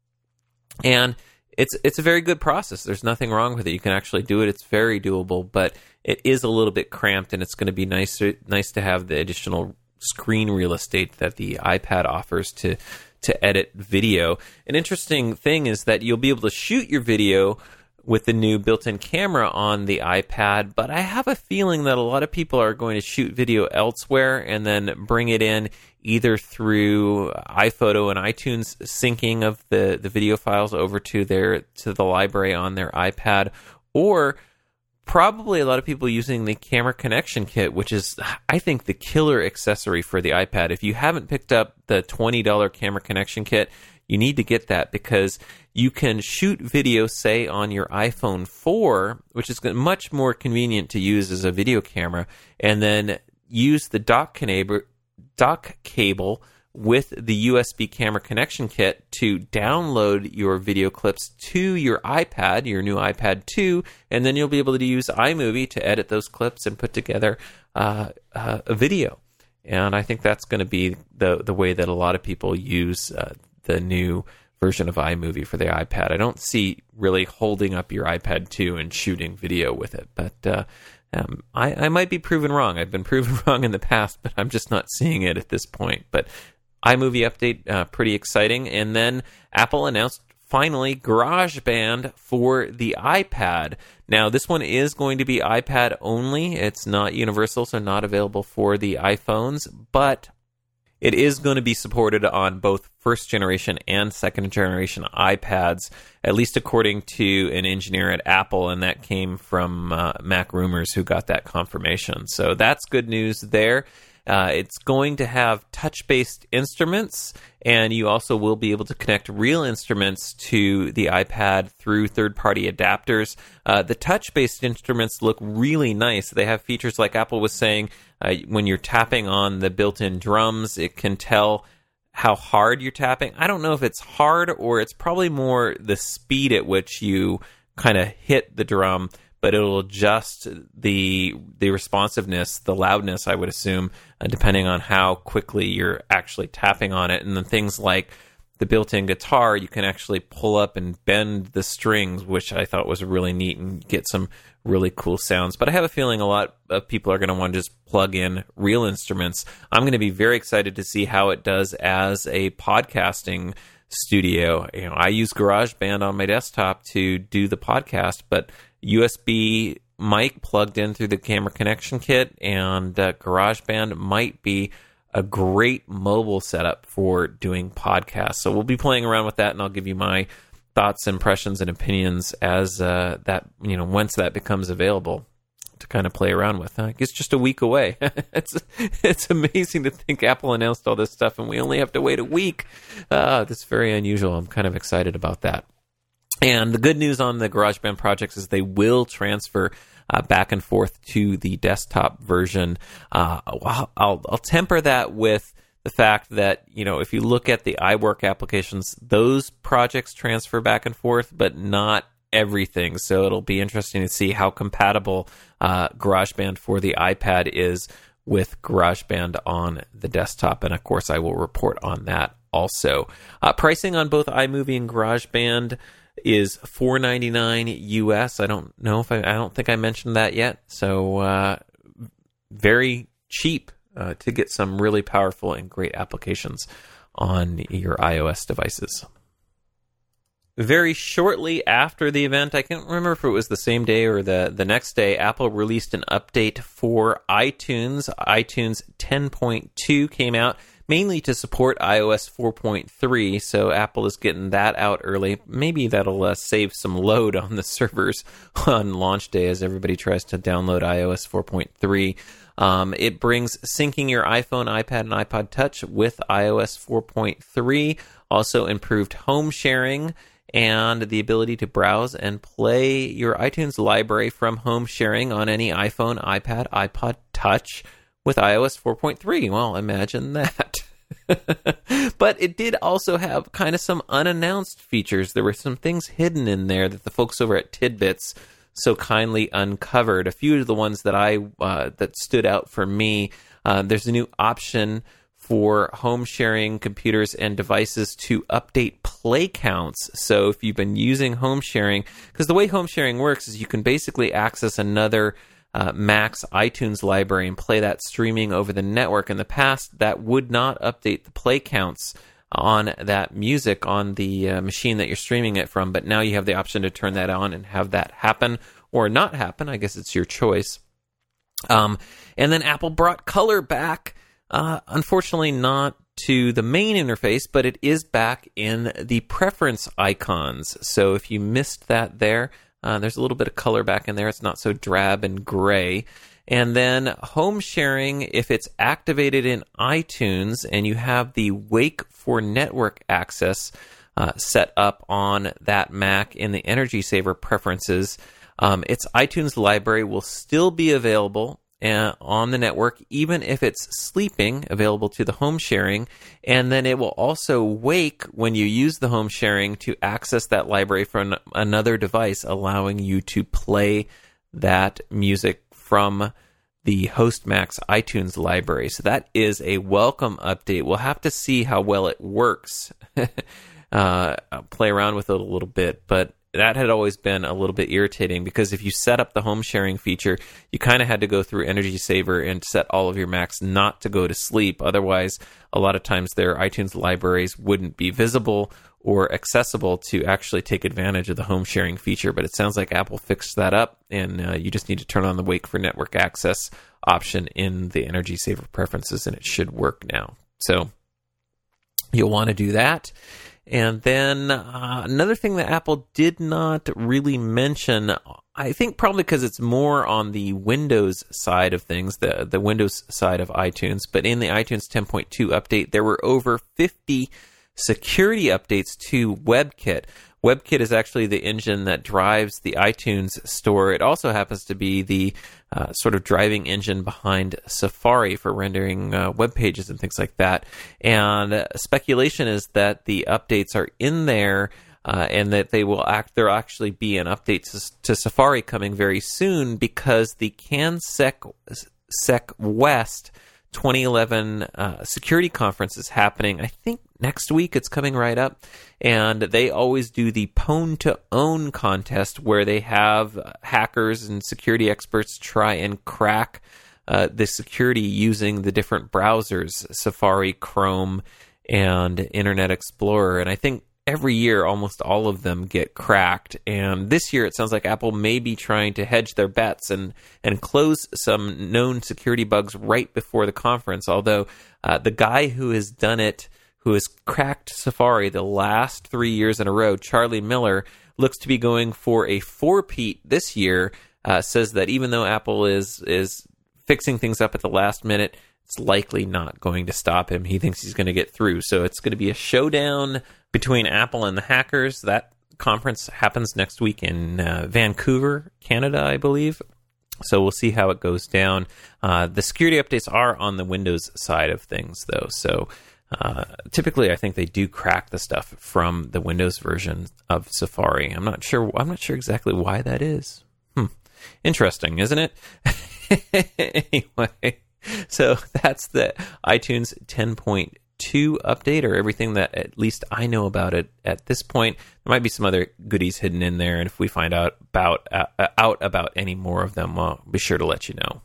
And it's a very good process. There's nothing wrong with it. You can actually do it. It's very doable, but it is a little bit cramped, and it's going to be nice to have the additional screen real estate that the iPad offers to edit video. An interesting thing is that you'll be able to shoot your video with the new built-in camera on the iPad, but I have a feeling that a lot of people are going to shoot video elsewhere and then bring it in either through iPhoto and iTunes syncing of the video files over to the library on their iPad, or probably a lot of people using the camera connection kit, which is, I think, the killer accessory for the iPad. If you haven't picked up the $20 camera connection kit, you need to get that, because you can shoot video, say, on your iPhone 4, which is much more convenient to use as a video camera, and then use the dock cable with the USB camera connection kit to download your video clips to your iPad, your new iPad 2, and then you'll be able to use iMovie to edit those clips and put together a video. And I think that's going to be the way that a lot of people use the new version of iMovie for the iPad. I don't see really holding up your iPad 2 and shooting video with it, but I might be proven wrong. I've been proven wrong in the past, but I'm just not seeing it at this point. But iMovie update, pretty exciting. And then Apple announced finally, GarageBand for the iPad. Now, this one is going to be iPad only. It's not universal, so not available for the iPhones, but it is going to be supported on both first generation and second generation iPads, at least according to an engineer at Apple, and that came from Mac Rumors, who got that confirmation. So that's good news there. It's going to have touch-based instruments, and you also will be able to connect real instruments to the iPad through third-party adapters. The touch-based instruments look really nice. They have features like Apple was saying, when you're tapping on the built-in drums, it can tell how hard you're tapping. I don't know if it's hard or it's probably more the speed at which you kind of hit the drum, but it'll adjust the responsiveness, the loudness, I would assume, depending on how quickly you're actually tapping on it. And then things like the built-in guitar, you can actually pull up and bend the strings, which I thought was really neat, and get some really cool sounds. But I have a feeling a lot of people are going to want to just plug in real instruments. I'm going to be very excited to see how it does as a podcasting studio. I use GarageBand on my desktop to do the podcast, but USB mic plugged in through the camera connection kit, and GarageBand might be a great mobile setup for doing podcasts. So we'll be playing around with that, and I'll give you my thoughts, impressions, and opinions as once that becomes available to kind of play around with. It's just a week away. It's amazing to think Apple announced all this stuff, and we only have to wait a week. That's very unusual. I'm kind of excited about that. And the good news on the GarageBand projects is they will transfer back and forth to the desktop version. I'll temper that with the fact that, if you look at the iWork applications, those projects transfer back and forth, but not everything. So it'll be interesting to see how compatible GarageBand for the iPad is with GarageBand on the desktop. And of course, I will report on that also. Pricing on both iMovie and GarageBand is $4.99 US. I don't think I mentioned that yet. So very cheap to get some really powerful and great applications on your iOS devices. Very shortly after the event, I can't remember if it was the same day or the next day, Apple released an update for iTunes. iTunes 10.2 came out, mainly to support iOS 4.3, so Apple is getting that out early. Maybe that'll save some load on the servers on launch day as everybody tries to download iOS 4.3. It brings syncing your iPhone, iPad, and iPod Touch with iOS 4.3, also improved home sharing, and the ability to browse and play your iTunes library from home sharing on any iPhone, iPad, iPod Touch with iOS 4.3. Well, imagine that. But it did also have kind of some unannounced features. There were some things hidden in there that the folks over at Tidbits so kindly uncovered. A few of the ones that that stood out for me. There's a new option for home sharing computers and devices to update play counts. So if you've been using home sharing, because the way home sharing works is you can basically access another Mac's iTunes library and play that streaming over the network. In the past, that would not update the play counts on that music on the machine that you're streaming it from, but now you have the option to turn that on and have that happen or not happen. I guess it's your choice. And then Apple brought color back. Unfortunately, not to the main interface, but it is back in the preference icons. So if you missed that there's a little bit of color back in there. It's not so drab and gray. And then home sharing, if it's activated in iTunes and you have the Wake for network access set up on that Mac in the Energy Saver preferences, its iTunes library will still be available on the network, even if it's sleeping, available to the home sharing. And then it will also wake when you use the home sharing to access that library from another device, allowing you to play that music from the host Mac's iTunes library. So that is a welcome update. We'll have to see how well it works. I'll play around with it a little bit, but that had always been a little bit irritating, because if you set up the home sharing feature, you kind of had to go through Energy Saver and set all of your Macs not to go to sleep. Otherwise, a lot of times their iTunes libraries wouldn't be visible or accessible to actually take advantage of the home sharing feature. But it sounds like Apple fixed that up, and you just need to turn on the Wake for Network Access option in the Energy Saver preferences, and it should work now. So you'll want to do that. And then another thing that Apple did not really mention, I think probably because it's more on the Windows side of things, the Windows side of iTunes, but in the iTunes 10.2 update, there were over 50 security updates to WebKit. WebKit is actually the engine that drives the iTunes store. It also happens to be the sort of driving engine behind Safari for rendering web pages and things like that. And speculation is that the updates are in there and that there'll actually be an update to Safari coming very soon, because the CanSec West 2011 security conference is happening, I think, next week. It's coming right up. And they always do the Pwn to Own contest, where they have hackers and security experts try and crack the security using the different browsers, Safari, Chrome, and Internet Explorer. And I think every year, almost all of them get cracked. And this year, it sounds like Apple may be trying to hedge their bets and close some known security bugs right before the conference. Although the guy who has done it, who has cracked Safari the last 3 years in a row, Charlie Miller, looks to be going for a four-peat this year, says that even though Apple is fixing things up at the last minute, it's likely not going to stop him. He thinks he's going to get through. So it's going to be a showdown between Apple and the hackers. That conference happens next week in Vancouver, Canada, I believe. So we'll see how it goes down. The security updates are on the Windows side of things, though. So typically, I think they do crack the stuff from the Windows version of Safari. I'm not sure exactly why that is. Interesting, isn't it? Anyway, so that's the iTunes 10.2 update, or everything that at least I know about it at this point. There might be some other goodies hidden in there, and if we find out about any more of them, I'll be sure to let you know.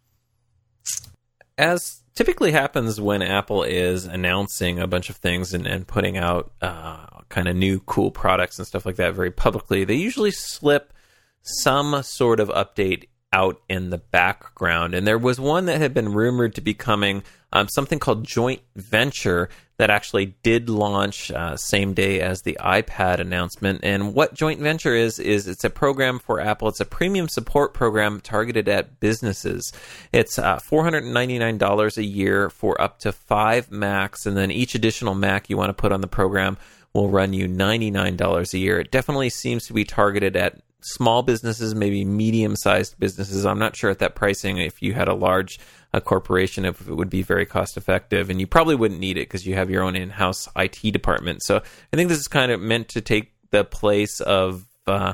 As typically happens when Apple is announcing a bunch of things and putting out kind of new cool products and stuff like that very publicly, they usually slip some sort of update out in the background. And there was one that had been rumored to be coming, something called Joint Venture, that actually did launch same day as the iPad announcement. And what Joint Venture is it's a program for Apple. It's a premium support program targeted at businesses. It's $499 a year for up to 5 Macs, and then each additional Mac you want to put on the program will run you $99 a year. It definitely seems to be targeted at small businesses, maybe medium-sized businesses. I'm not sure at that pricing if you had a large corporation if it would be very cost-effective, and you probably wouldn't need it because you have your own in-house IT department. So I think this is kind of meant to take the place of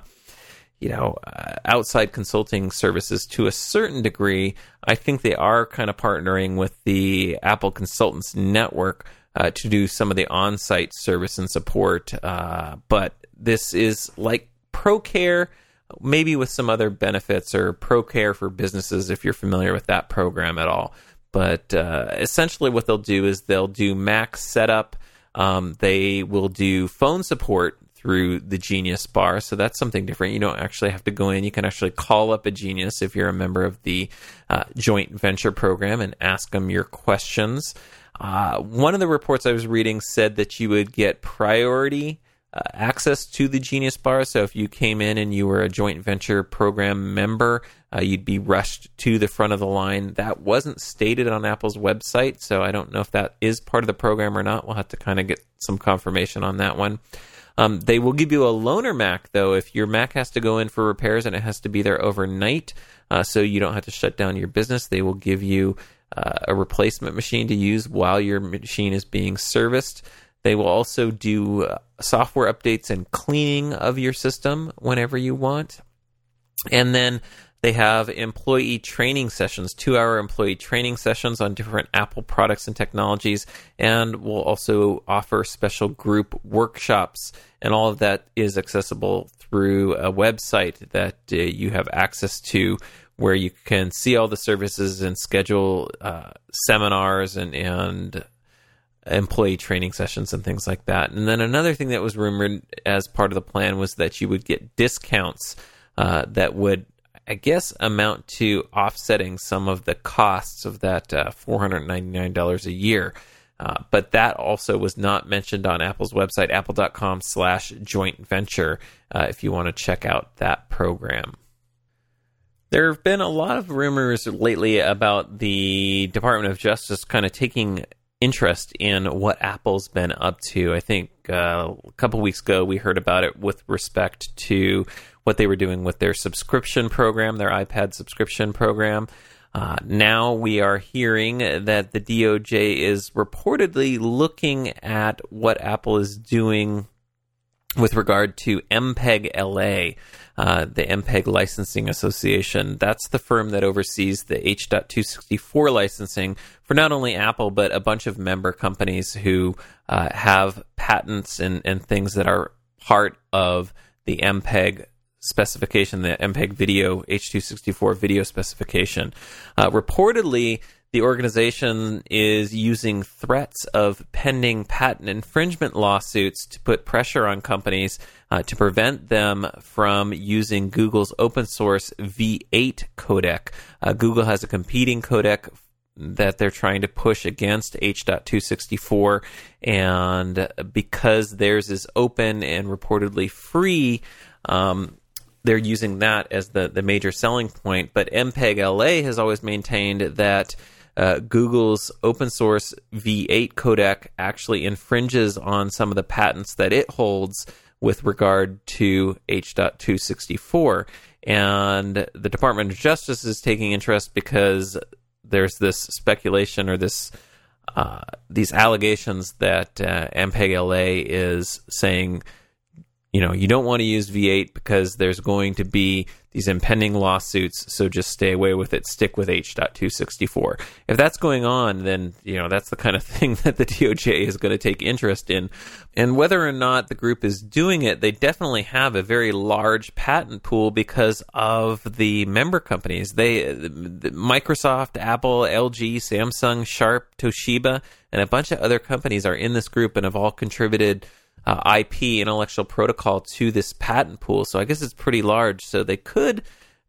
outside consulting services to a certain degree. I think they are kind of partnering with the Apple Consultants Network to do some of the on-site service and support. But this is like ProCare, maybe with some other benefits, or ProCare for businesses, if you're familiar with that program at all. But essentially what they'll do is they'll do Mac setup. They will do phone support through the Genius Bar. So that's something different. You don't actually have to go in. You can actually call up a Genius if you're a member of the Joint Venture program and ask them your questions. One of the reports I was reading said that you would get priority access to the Genius Bar. So if you came in and you were a Joint Venture program member, you'd be rushed to the front of the line. That wasn't stated on Apple's website, so I don't know if that is part of the program or not. We'll have to kind of get some confirmation on that one. They will give you a loaner Mac, though, if your Mac has to go in for repairs and it has to be there overnight, so you don't have to shut down your business. They will give you a replacement machine to use while your machine is being serviced. They will also do software updates and cleaning of your system whenever you want. And then they have employee training sessions, 2-hour employee training sessions on different Apple products and technologies, and will also offer special group workshops. And all of that is accessible through a website that you have access to, where you can see all the services and schedule seminars and employee training sessions and things like that. And then another thing that was rumored as part of the plan was that you would get discounts that would, I guess, amount to offsetting some of the costs of that $499 a year. But that also was not mentioned on Apple's website, apple.com/joint venture, if you want to check out that program. There have been a lot of rumors lately about the Department of Justice kind of taking interest in what Apple's been up to. I think a couple weeks ago we heard about it with respect to what they were doing with their subscription program, their iPad subscription program. Now we are hearing that the DOJ is reportedly looking at what Apple is doing with regard to MPEG-LA, the MPEG Licensing Association. That's the firm that oversees the H.264 licensing for not only Apple, but a bunch of member companies who have patents and things that are part of the MPEG specification, the MPEG video, H.264 video specification. Reportedly, the organization is using threats of pending patent infringement lawsuits to put pressure on companies to prevent them from using Google's open source V8 codec. Google has a competing codec that they're trying to push against H.264, and because theirs is open and reportedly free, they're using that as the major selling point. But MPEG-LA has always maintained that Google's open source V8 codec actually infringes on some of the patents that it holds with regard to H.264. And the Department of Justice is taking interest because there's this speculation or these allegations that MPEG-LA is saying, you don't want to use V8 because there's going to be these impending lawsuits, so just stay away with it, stick with H.264. If that's going on, then, that's the kind of thing that the DOJ is going to take interest in. And whether or not the group is doing it, they definitely have a very large patent pool because of the member companies. Microsoft, Apple, LG, Samsung, Sharp, Toshiba, and a bunch of other companies are in this group and have all contributed IP, intellectual protocol, to this patent pool. So I guess it's pretty large. So they could,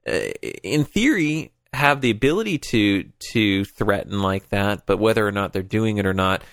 in theory, have the ability to threaten like that, but whether or not they're doing it or not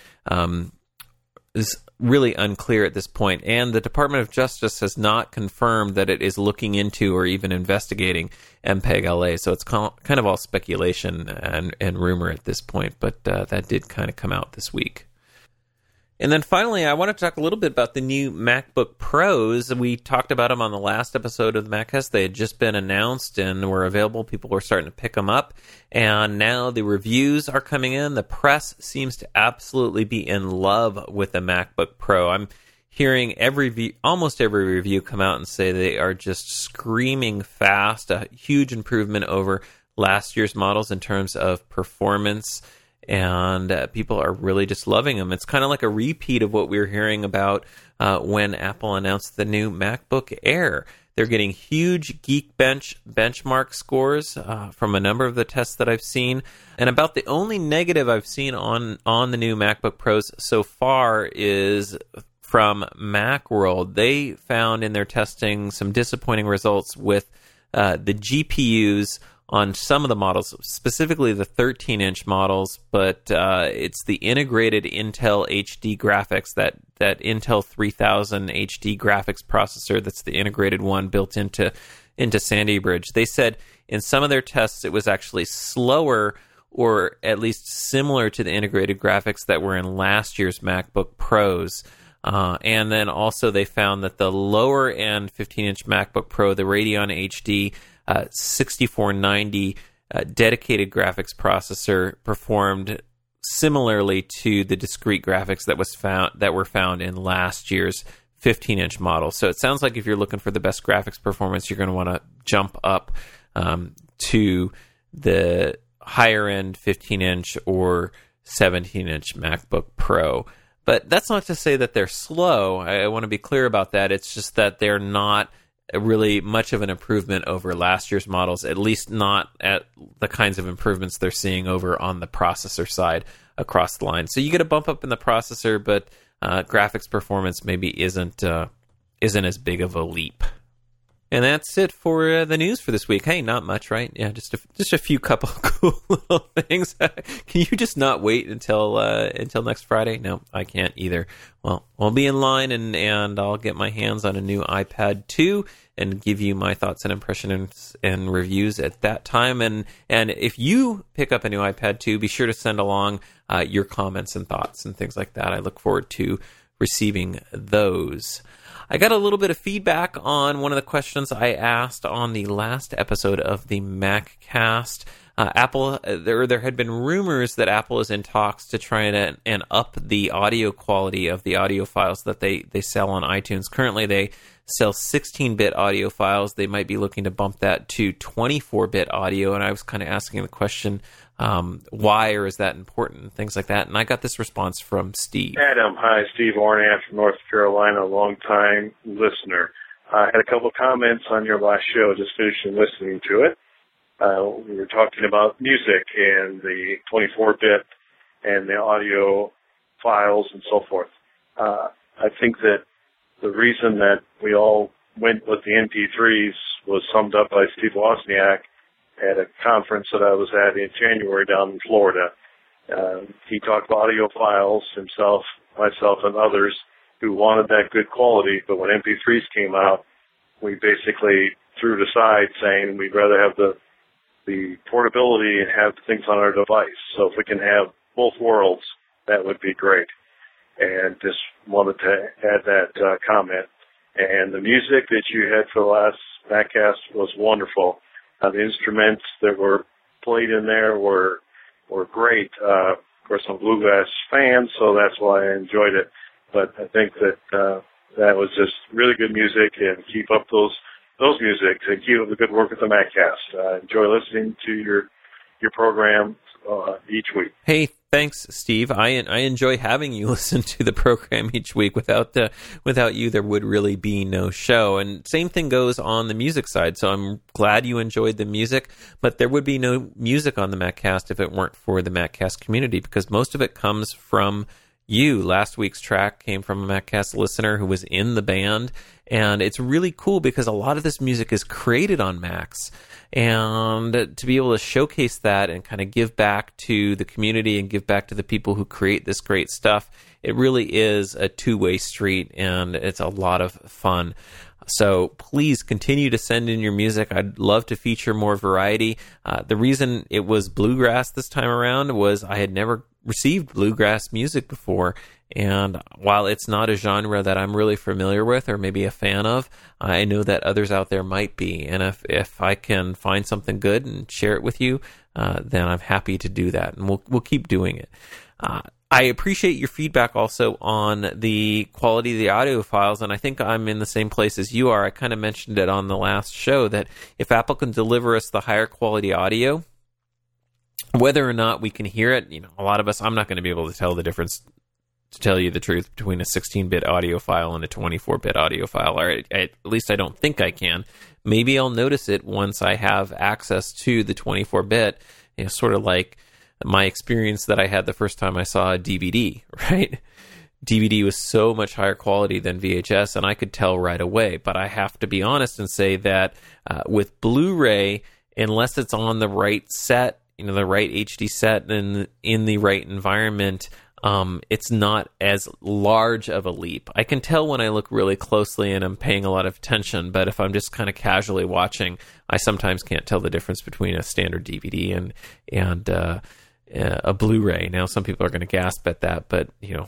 is really unclear at this point. And the Department of Justice has not confirmed that it is looking into or even investigating MPEG-LA. So it's kind of all speculation and rumor at this point, but that did kind of come out this week. And then finally, I want to talk a little bit about the new MacBook Pros. We talked about them on the last episode of the MacCast. They had just been announced and were available. People were starting to pick them up. And now the reviews are coming in. The press seems to absolutely be in love with the MacBook Pro. I'm hearing almost every review come out and say they are just screaming fast, a huge improvement over last year's models in terms of performance. And people are really just loving them. It's kind of like a repeat of what we were hearing about when Apple announced the new MacBook Air. They're getting huge Geekbench benchmark scores from a number of the tests that I've seen. And about the only negative I've seen on the new MacBook Pros so far is from Macworld. They found in their testing some disappointing results with the GPUs on some of the models, specifically the 13-inch models, but it's the integrated Intel HD graphics, that Intel 3000 HD graphics processor that's the integrated one built into Sandy Bridge. They said in some of their tests it was actually slower or at least similar to the integrated graphics that were in last year's MacBook Pros. And then also they found that the lower-end 15-inch MacBook Pro, the Radeon HD 6490 dedicated graphics processor, performed similarly to the discrete graphics that were found in last year's 15-inch model. So it sounds like if you're looking for the best graphics performance, you're going to want to jump up to the higher-end 15-inch or 17-inch MacBook Pro. But that's not to say that they're slow. I want to be clear about that. It's just that they're not really much of an improvement over last year's models, at least not at the kinds of improvements they're seeing over on the processor side across the line. So you get a bump up in the processor, but graphics performance maybe isn't as big of a leap. And that's it for the news for this week. Hey, not much, right? Yeah, just a few couple cool little things. Can you just not wait until next Friday? No, I can't either. Well, I'll be in line and I'll get my hands on a new iPad 2 and give you my thoughts and impressions and reviews at that time. And if you pick up a new iPad 2, be sure to send along your comments and thoughts and things like that. I look forward to receiving those. I got a little bit of feedback on one of the questions I asked on the last episode of the MacCast. Apple, there had been rumors that Apple is in talks to try and up the audio quality of the audio files that they sell on iTunes. Currently, they sell 16-bit audio files. They might be looking to bump that to 24-bit audio, and I was kind of asking the question, why, or is that important, things like that. And I got this response from Steve. Adam, hi, Steve Ornath from North Carolina, long-time listener. I had a couple of comments on your last show, just finishing listening to it. We were talking about music and the 24-bit and the audio files and so forth. I think that the reason that we all went with the MP3s was summed up by Steve Wozniak at a conference that I was at in January down in Florida. He talked about audio files, himself, myself, and others who wanted that good quality, but when MP3s came out, we basically threw it aside saying we'd rather have the portability and have things on our device. So if we can have both worlds, that would be great. And just wanted to add that comment. And the music that you had for the last MacCast was wonderful. The instruments that were played in there were great. Of course, I'm a bluegrass fan, so that's why I enjoyed it. But I think that that was just really good music, and keep up those music and keep up the good work with the MacCast. Enjoy listening to your program each week. Hey, thanks, Steve. I enjoy having you listen to the program each week. Without you, there would really be no show. And same thing goes on the music side. So I'm glad you enjoyed the music, but there would be no music on the MacCast if it weren't for the MacCast community, because most of it comes from you. Last week's track came from a MacCast listener who was in the band, and it's really cool because a lot of this music is created on Macs, and to be able to showcase that and kind of give back to the community and give back to the people who create this great stuff, it really is a two-way street, and it's a lot of fun. So please continue to send in your music. I'd love to feature more variety. The reason it was bluegrass this time around was I had never received bluegrass music before, and while it's not a genre that I'm really familiar with or maybe a fan of, I know that others out there might be, and if I can find something good and share it with you, then I'm happy to do that, and we'll keep doing it. I appreciate your feedback also on the quality of the audio files, and I think I'm in the same place as you are. I kind of mentioned it on the last show that if Apple can deliver us the higher quality audio, whether or not we can hear it, a lot of us, I'm not going to be able to tell the difference, to tell you the truth, between a 16-bit audio file and a 24-bit audio file, or at least I don't think I can. Maybe I'll notice it once I have access to the 24-bit, sort of like my experience that I had the first time I saw a DVD, right? DVD was so much higher quality than VHS, and I could tell right away. But I have to be honest and say that with Blu-ray, unless it's on the right set, the right HD set and in the right environment, it's not as large of a leap. I can tell when I look really closely and I'm paying a lot of attention, but if I'm just kind of casually watching, I sometimes can't tell the difference between a standard DVD and a Blu-ray. Now, some people are going to gasp at that, but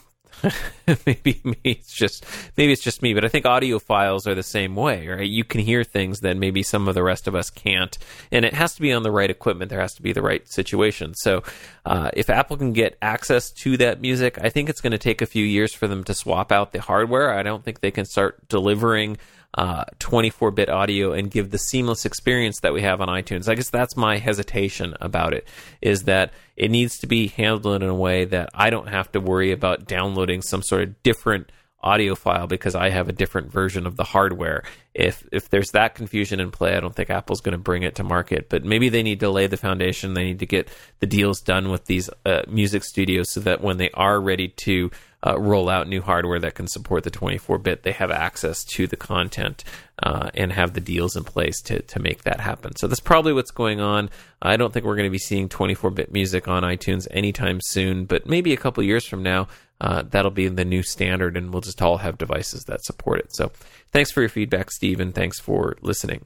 maybe it's just me. But I think audio files are the same way, right? You can hear things that maybe some of the rest of us can't, and it has to be on the right equipment. There has to be the right situation. So, if Apple can get access to that music, I think it's going to take a few years for them to swap out the hardware. I don't think they can start delivering 24-bit audio and give the seamless experience that we have on iTunes. I guess that's my hesitation about it, is that it needs to be handled in a way that I don't have to worry about downloading some sort of different audio file because I have a different version of the hardware. If there's that confusion in play, I don't think Apple's going to bring it to market. But maybe they need to lay the foundation. They need to get the deals done with these music studios so that when they are ready to roll out new hardware that can support the 24-bit, they have access to the content and have the deals in place to make that happen. So that's probably what's going on. I don't think we're going to be seeing 24-bit music on iTunes anytime soon, but maybe a couple years from now, that'll be the new standard, and we'll just all have devices that support it. So thanks for your feedback, Steve, and thanks for listening.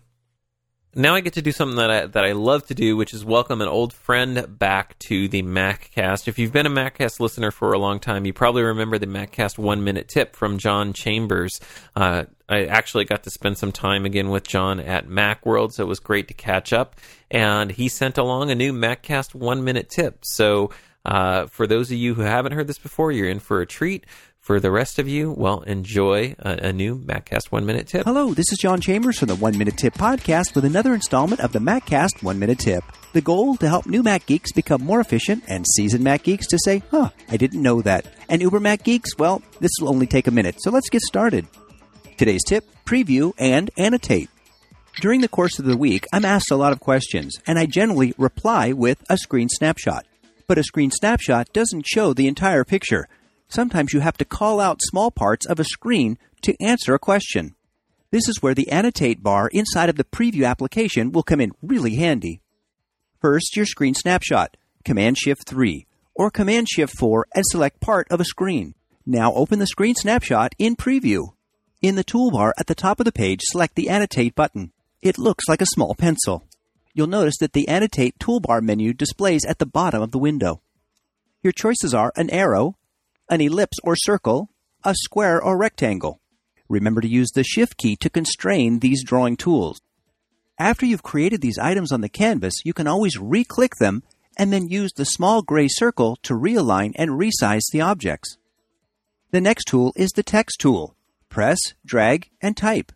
Now I get to do something that I love to do, which is welcome an old friend back to the MacCast. If you've been a MacCast listener for a long time, you probably remember the MacCast 1-minute tip from John Chambers. I actually got to spend some time again with John at Macworld, so it was great to catch up. And he sent along a new MacCast 1-minute tip. So for those of you who haven't heard this before, you're in for a treat. For the rest of you, well, enjoy a new MacCast 1-minute tip. Hello, this is John Chambers from the 1-Minute Tip podcast with another installment of the MacCast 1-Minute Tip. The goal, to help new Mac geeks become more efficient and seasoned Mac geeks to say, I didn't know that. And Uber Mac geeks, well, this will only take a minute, so let's get started. Today's tip, preview and annotate. During the course of the week, I'm asked a lot of questions, and I generally reply with a screen snapshot. But a screen snapshot doesn't show the entire picture. Sometimes you have to call out small parts of a screen to answer a question. This is where the annotate bar inside of the preview application will come in really handy. First, your screen snapshot, Command-Shift-3, or Command-Shift-4 and select part of a screen. Now open the screen snapshot in preview. In the toolbar at the top of the page, select the Annotate button. It looks like a small pencil. You'll notice that the Annotate toolbar menu displays at the bottom of the window. Your choices are an arrow, an ellipse or circle, a square or rectangle. Remember to use the Shift key to constrain these drawing tools. After you've created these items on the canvas, you can always re-click them and then use the small gray circle to realign and resize the objects. The next tool is the Text tool. Press, drag, and type.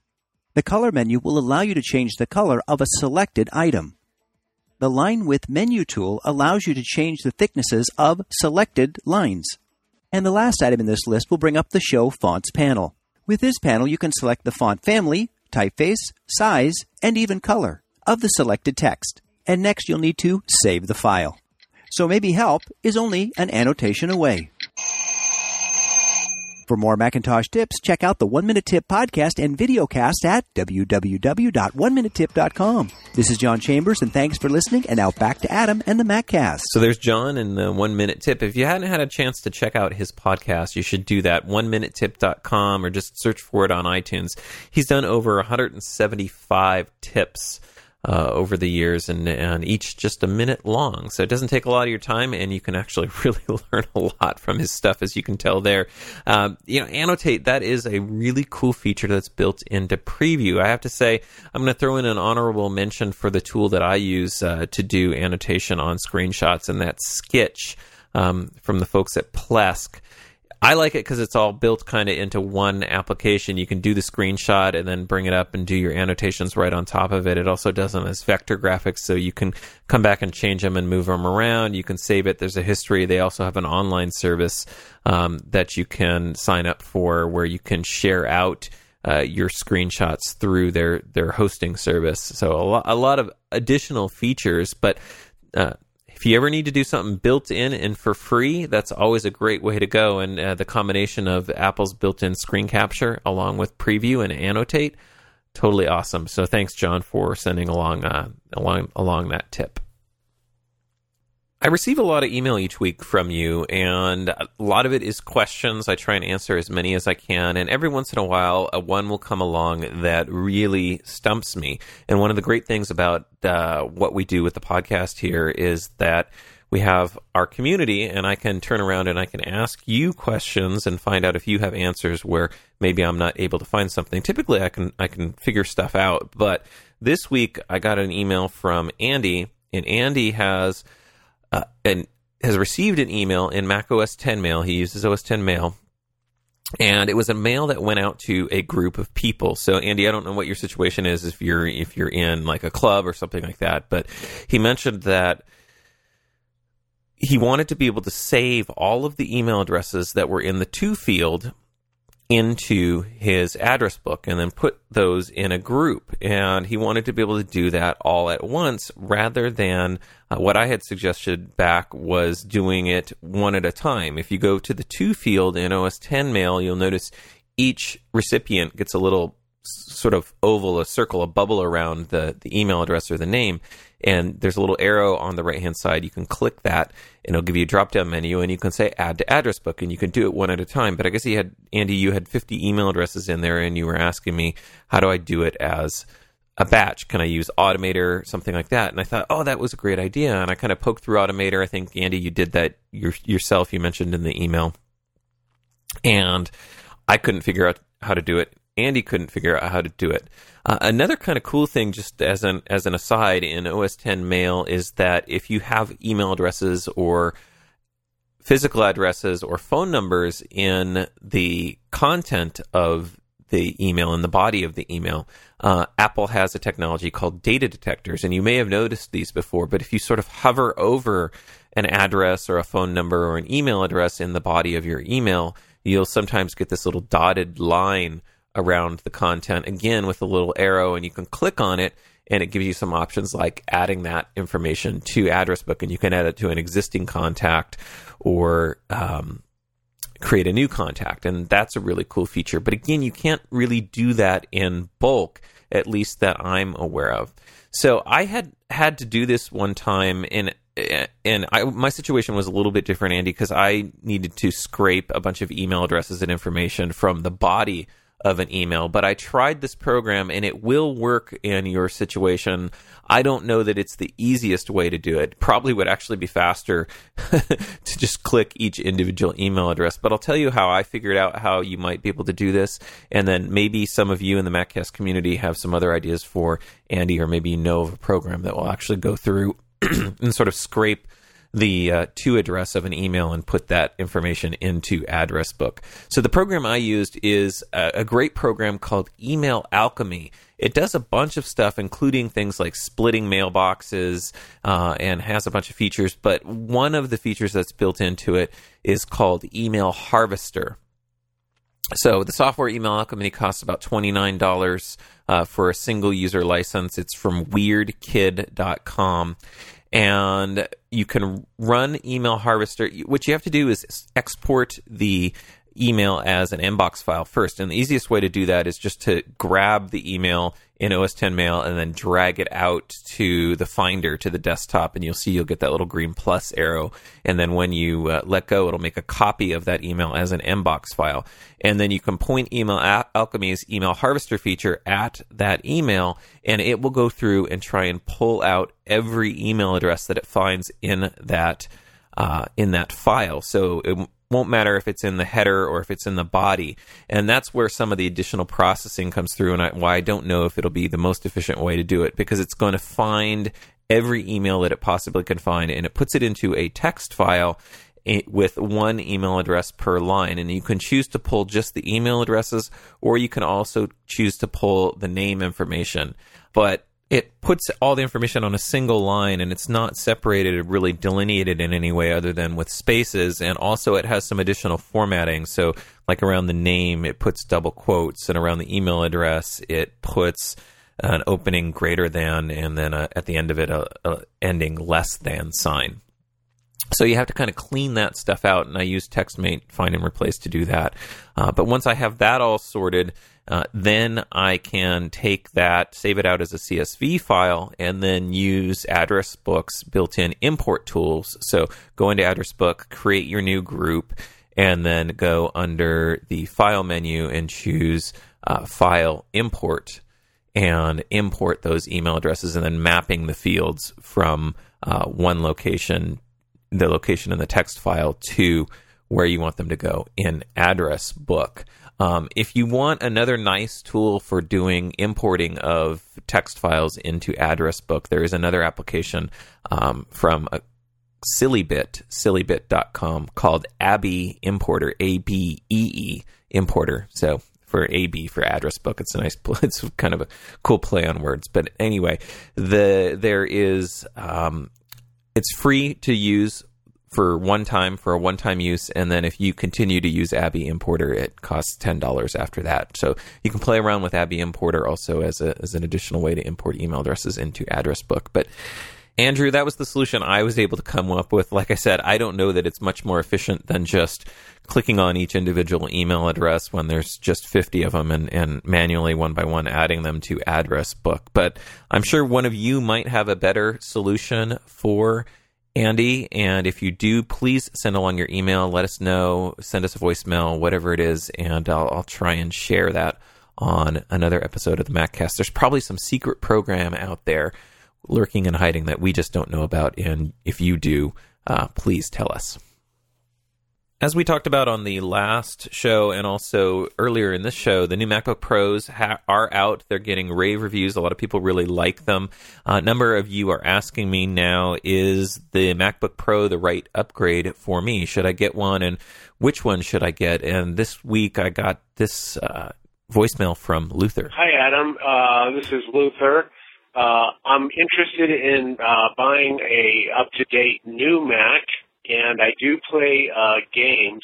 The color menu will allow you to change the color of a selected item. The Line Width menu tool allows you to change the thicknesses of selected lines. And the last item in this list will bring up the Show Fonts panel. With this panel, you can select the font family, typeface, size, and even color of the selected text. And next, you'll need to save the file. So maybe help is only an annotation away. For more Macintosh tips, check out the 1-Minute Tip podcast and videocast at www.1minutetip.com. This is John Chambers, and thanks for listening. And now back to Adam and the MacCast. So there's John and the 1-Minute Tip. If you hadn't had a chance to check out his podcast, you should do that, 1minutetip.com, or just search for it on iTunes. He's done over 175 tips over the years, and each just a minute long. So it doesn't take a lot of your time, and you can actually really learn a lot from his stuff, as you can tell there. Annotate, that is a really cool feature that's built into Preview. I have to say, I'm going to throw in an honorable mention for the tool that I use to do annotation on screenshots, and that's Sketch from the folks at Plesk. I like it because it's all built kind of into one application. You can do the screenshot and then bring it up and do your annotations right on top of it. It also does them as vector graphics, so you can come back and change them and move them around. You can save it. There's a history. They also have an online service that you can sign up for where you can share out your screenshots through their hosting service. So a lot of additional features, but if you ever need to do something built in and for free, that's always a great way to go. And the combination of Apple's built-in screen capture along with Preview and Annotate, totally awesome. So thanks, John, for sending along that tip. I receive a lot of email each week from you, and a lot of it is questions. I try and answer as many as I can, and every once in a while, one will come along that really stumps me. And one of the great things about what we do with the podcast here is that we have our community, and I can turn around and I can ask you questions and find out if you have answers where maybe I'm not able to find something. Typically, I can figure stuff out, but this week I got an email from Andy, and Andy has received an email in Mac OS X Mail. He uses OS X Mail. And it was a mail that went out to a group of people. So, Andy, I don't know what your situation is if you're in like a club or something like that, but he mentioned that he wanted to be able to save all of the email addresses that were in the to field into his address book and then put those in a group. And he wanted to be able to do that all at once rather than what I had suggested back was doing it one at a time. If you go to the to field in OS X Mail, you'll notice each recipient gets a little sort of oval, a circle, a bubble around the email address or the name. And there's a little arrow on the right-hand side. You can click that, and it'll give you a drop-down menu, and you can say Add to Address Book, and you can do it one at a time. But I guess Andy, you had 50 email addresses in there, and you were asking me, how do I do it as a batch? Can I use Automator, something like that? And I thought, oh, that was a great idea. And I kind of poked through Automator. I think, Andy, you did that yourself. You mentioned in the email. And I couldn't figure out how to do it. Andy couldn't figure out how to do it. Another kind of cool thing, just as an aside, in OS X Mail is that if you have email addresses or physical addresses or phone numbers in the content of the email, in the body of the email, Apple has a technology called data detectors, and you may have noticed these before, but if you sort of hover over an address or a phone number or an email address in the body of your email, you'll sometimes get this little dotted line around the content, again with a little arrow, and you can click on it and it gives you some options like adding that information to Address Book, and you can add it to an existing contact or create a new contact, and that's a really cool feature. But again, you can't really do that in bulk, at least that I'm aware of. So I had to do this one time, and my situation was a little bit different, Andy, because I needed to scrape a bunch of email addresses and information from the body of an email. But I tried this program, and it will work in your situation. I don't know that it's the easiest way to do it. Probably would actually be faster to just click each individual email address. But I'll tell you how I figured out how you might be able to do this. And then maybe some of you in the MacCast community have some other ideas for Andy, or maybe you know of a program that will actually go through and sort of scrape the to address of an email and put that information into Address Book. So the program I used is a great program called Email Alchemy. It does a bunch of stuff, including things like splitting mailboxes, and has a bunch of features. But one of the features that's built into it is called Email Harvester. So the software Email Alchemy costs about $29 for a single user license. It's from weirdkid.com. And you can run Email Harvester. What you have to do is export the email as an inbox file first. And the easiest way to do that is just to grab the email in OS X Mail and then drag it out to the Finder, to the desktop, and you'll get that little green plus arrow. And then when you let go, it'll make a copy of that email as an inbox file. And then you can point Email Alchemy's Email Harvester feature at that email, and it will go through and try and pull out every email address that it finds in that file. So it won't matter if it's in the header or if it's in the body. And that's where some of the additional processing comes through, and why I don't know if it'll be the most efficient way to do it, because it's going to find every email that it possibly can find, and it puts it into a text file with one email address per line. And you can choose to pull just the email addresses, or you can also choose to pull the name information. But it puts all the information on a single line, and it's not separated or really delineated in any way other than with spaces. And also it has some additional formatting. So like around the name, it puts double quotes, and around the email address, it puts an opening greater than, and then at the end of it, a ending less than sign. So you have to kind of clean that stuff out, and I use TextMate Find and Replace to do that. But once I have that all sorted, then I can take that, save it out as a CSV file, and then use Address Book's built-in import tools. So go into Address Book, create your new group, and then go under the File menu and choose File Import, and import those email addresses, and then mapping the fields from one location, the location in the text file, to where you want them to go in Address Book. If you want another nice tool for doing importing of text files into Address Book, there is another application from Silybit.com called Abee Importer, A-B-E-E Importer. So for AB for Address Book, it's it's kind of a cool play on words. But anyway, there is it's free to use for a one-time use, and then if you continue to use Abby Importer, it costs $10 after that. So you can play around with Abby Importer also as an additional way to import email addresses into Address Book. But Andrew, that was the solution I was able to come up with. Like I said, I don't know that it's much more efficient than just clicking on each individual email address when there's just 50 of them and manually one by one adding them to Address Book. But I'm sure one of you might have a better solution for Andy, and if you do, please send along your email. Let us know. Send us a voicemail, whatever it is, and I'll try and share that on another episode of the MacCast. There's probably some secret program out there lurking and hiding that we just don't know about, and if you do, please tell us. As we talked about on the last show and also earlier in this show, the new MacBook Pros are out. They're getting rave reviews. A lot of people really like them. A number of you are asking me now, is the MacBook Pro the right upgrade for me? Should I get one, and which one should I get? And this week I got this voicemail from Luther. Hi, Adam. This is Luther. I'm interested in buying a up-to-date new Mac. And I do play games,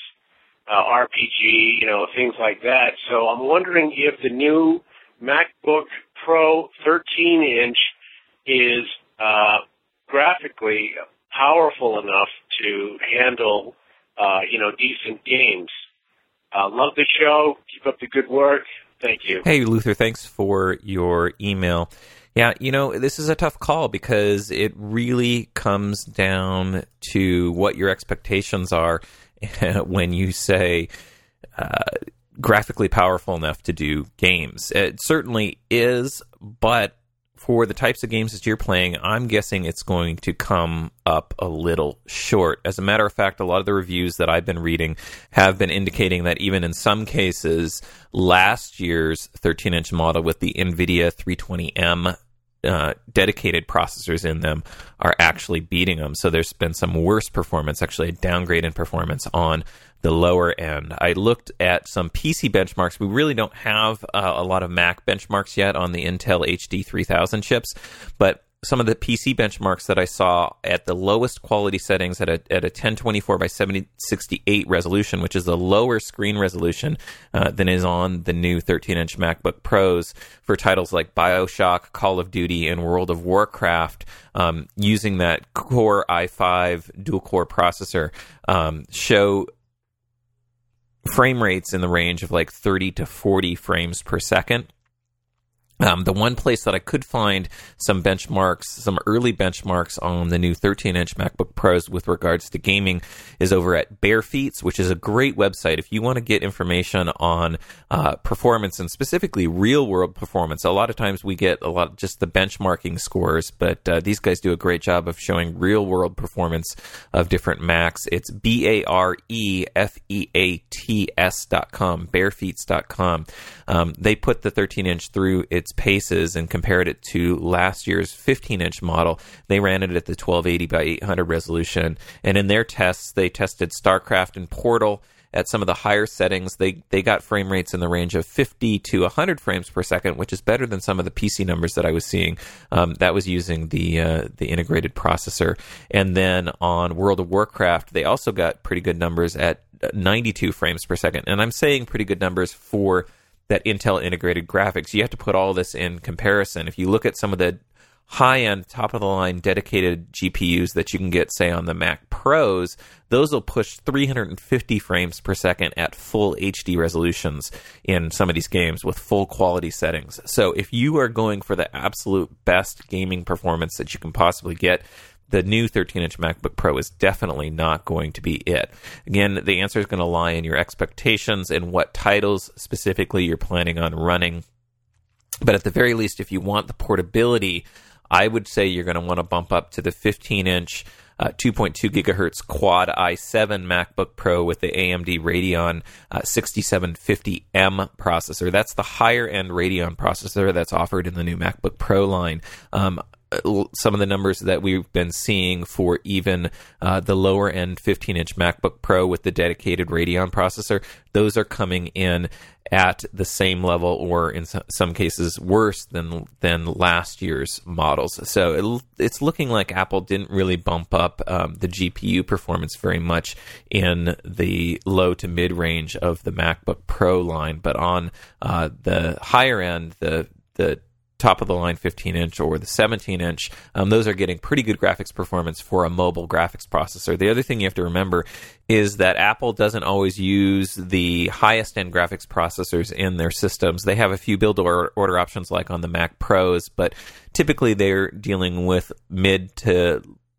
RPG, things like that. So I'm wondering if the new MacBook Pro 13-inch is graphically powerful enough to handle, decent games. Love the show. Keep up the good work. Thank you. Hey, Luther, thanks for your email. Yeah, this is a tough call because it really comes down to what your expectations are when you say graphically powerful enough to do games. It certainly is, but for the types of games that you're playing, I'm guessing it's going to come up a little short. As a matter of fact, a lot of the reviews that I've been reading have been indicating that even in some cases, last year's 13-inch model with the NVIDIA 320M dedicated processors in them are actually beating them. So there's been some worse performance, actually a downgrade in performance on the lower end. I looked at some PC benchmarks. We really don't have a lot of Mac benchmarks yet on the Intel HD 3000 chips, but some of the PC benchmarks that I saw at the lowest quality settings at a 1024 by 7068 resolution, which is a lower screen resolution than is on the new 13-inch MacBook Pros for titles like BioShock, Call of Duty, and World of Warcraft, using that Core i5 dual-core processor, show frame rates in the range of like 30 to 40 frames per second. The one place that I could find some benchmarks, some early benchmarks on the new 13-inch MacBook Pros with regards to gaming is over at Barefeets, which is a great website. If you want to get information on performance and specifically real-world performance, a lot of times we get a lot of just the benchmarking scores, but these guys do a great job of showing real-world performance of different Macs. It's barefeats.com, barefeats.com. They put the 13-inch through its paces and compared it to last year's 15-inch model. They ran it at the 1280 by 800 resolution, and in their tests, they tested StarCraft and Portal at some of the higher settings. They got frame rates in the range of 50 to 100 frames per second, which is better than some of the PC numbers that I was seeing. That was using the integrated processor. And then on World of Warcraft, they also got pretty good numbers at 92 frames per second. And I'm saying pretty good numbers for that Intel integrated graphics. You have to put all this in comparison. If you look at some of the high-end, top-of-the-line dedicated GPUs that you can get, say, on the Mac Pros, those will push 350 frames per second at full HD resolutions in some of these games with full quality settings. So if you are going for the absolute best gaming performance that you can possibly get, the new 13-inch MacBook Pro is definitely not going to be it. Again, the answer is going to lie in your expectations and what titles specifically you're planning on running. But at the very least, if you want the portability, I would say you're going to want to bump up to the 15-inch 2.2 gigahertz quad i7 MacBook Pro with the AMD Radeon 6750M processor. That's the higher-end Radeon processor that's offered in the new MacBook Pro line. some of the numbers that we've been seeing for even the lower end 15-inch MacBook Pro with the dedicated Radeon processor, those are coming in at the same level, or in some cases worse than last year's models. So it's looking like Apple didn't really bump up the GPU performance very much in the low to mid range of the MacBook Pro line, but on the higher end, the top of the line 15-inch or the 17-inch, those are getting pretty good graphics performance for a mobile graphics processor. The other thing you have to remember is that Apple doesn't always use the highest end graphics processors in their systems. They have a few build order options like on the Mac Pros, but typically they're dealing with mid to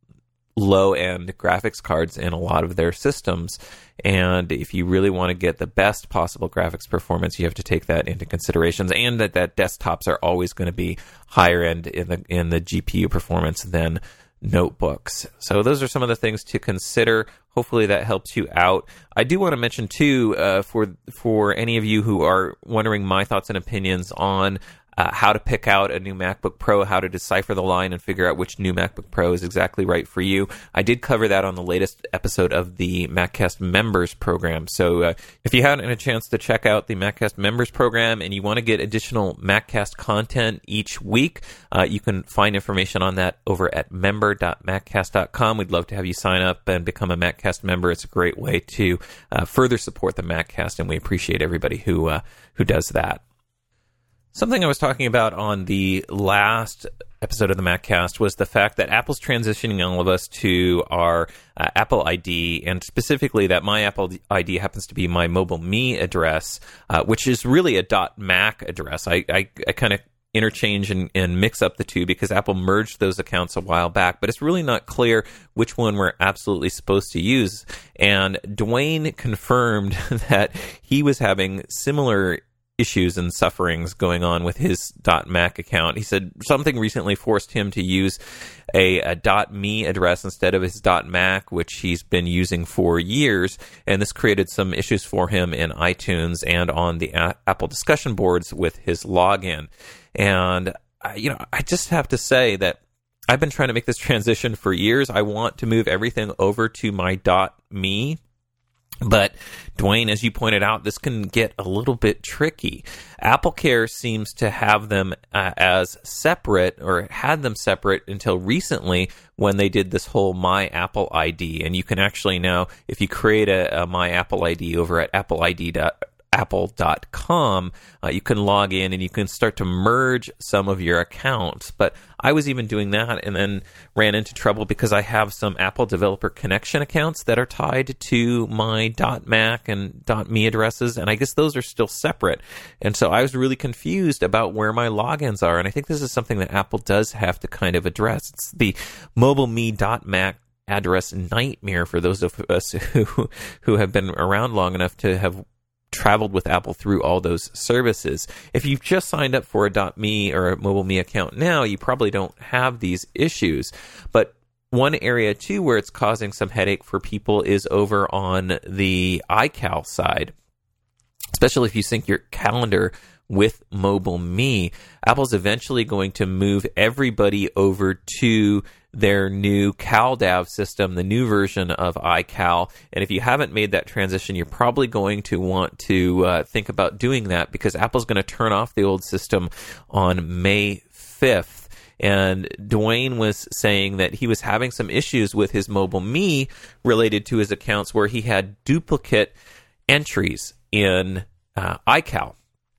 low-end graphics cards in a lot of their systems. And if you really want to get the best possible graphics performance, you have to take that into considerations, and that desktops are always going to be higher end in the GPU performance than notebooks. So those are some of the things to consider. Hopefully that helps you out. I do want to mention too, for any of you who are wondering my thoughts and opinions on how to pick out a new MacBook Pro, how to decipher the line and figure out which new MacBook Pro is exactly right for you. I did cover that on the latest episode of the MacCast Members Program. So if you haven't had a chance to check out the MacCast Members Program and you want to get additional MacCast content each week, you can find information on that over at member.maccast.com. We'd love to have you sign up and become a MacCast member. It's a great way to further support the MacCast, and we appreciate everybody who does that. Something I was talking about on the last episode of the MacCast was the fact that Apple's transitioning all of us to our Apple ID, and specifically that my Apple ID happens to be my Mobile Me address, which is really a .Mac address. I kind of interchange and mix up the two because Apple merged those accounts a while back, but it's really not clear which one we're absolutely supposed to use. And Dwayne confirmed that he was having similar issues and sufferings going on with his .Mac account. He said something recently forced him to use a .me address instead of his .Mac, which he's been using for years, and this created some issues for him in iTunes and on the Apple discussion boards with his login. And I just have to say that I've been trying to make this transition for years. I want to move everything over to my .me. But, Dwayne, as you pointed out, this can get a little bit tricky. AppleCare seems to have them as separate, or had them separate until recently when they did this whole My Apple ID. And you can actually now, if you create a My Apple ID over at apple.com, you can log in and you can start to merge some of your accounts. But I was even doing that and then ran into trouble because I have some Apple Developer Connection accounts that are tied to my .Mac and .me addresses, and I guess those are still separate. And so I was really confused about where my logins are, and I think this is something that Apple does have to kind of address. It's the MobileMe.Mac address nightmare for those of us who have been around long enough to have traveled with Apple through all those services. If you've just signed up for a .me or a Mobile Me account now, you probably don't have these issues. But one area, too, where it's causing some headache for people is over on the iCal side, especially if you sync your calendar with Mobile Me. Apple's eventually going to move everybody over to their new CalDAV system, the new version of iCal. And if you haven't made that transition, you're probably going to want to think about doing that, because Apple's going to turn off the old system on May 5th. And Dwayne was saying that he was having some issues with his Mobile Me related to his accounts where he had duplicate entries in iCal.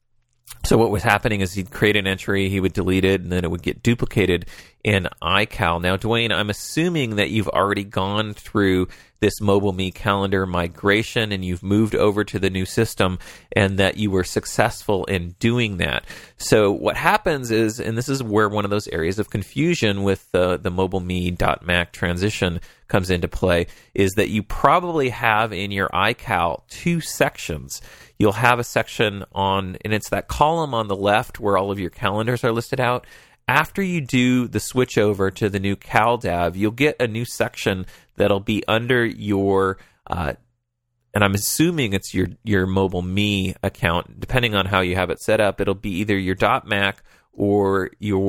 So what was happening is he'd create an entry, he would delete it, and then it would get duplicated in iCal. Now, Dwayne, I'm assuming that you've already gone through this Mobile Me calendar migration and you've moved over to the new system, and that you were successful in doing that. So what happens is, and this is where one of those areas of confusion with the Mobile Me.Mac transition comes into play, is that you probably have in your iCal two sections. You'll have a section on, and it's that column on the left where all of your calendars are listed out. After you do the switch over to the new CalDAV, you'll get a new section that'll be under your, and I'm assuming it's your Mobile Me account. Depending on how you have it set up, it'll be either your .Mac or your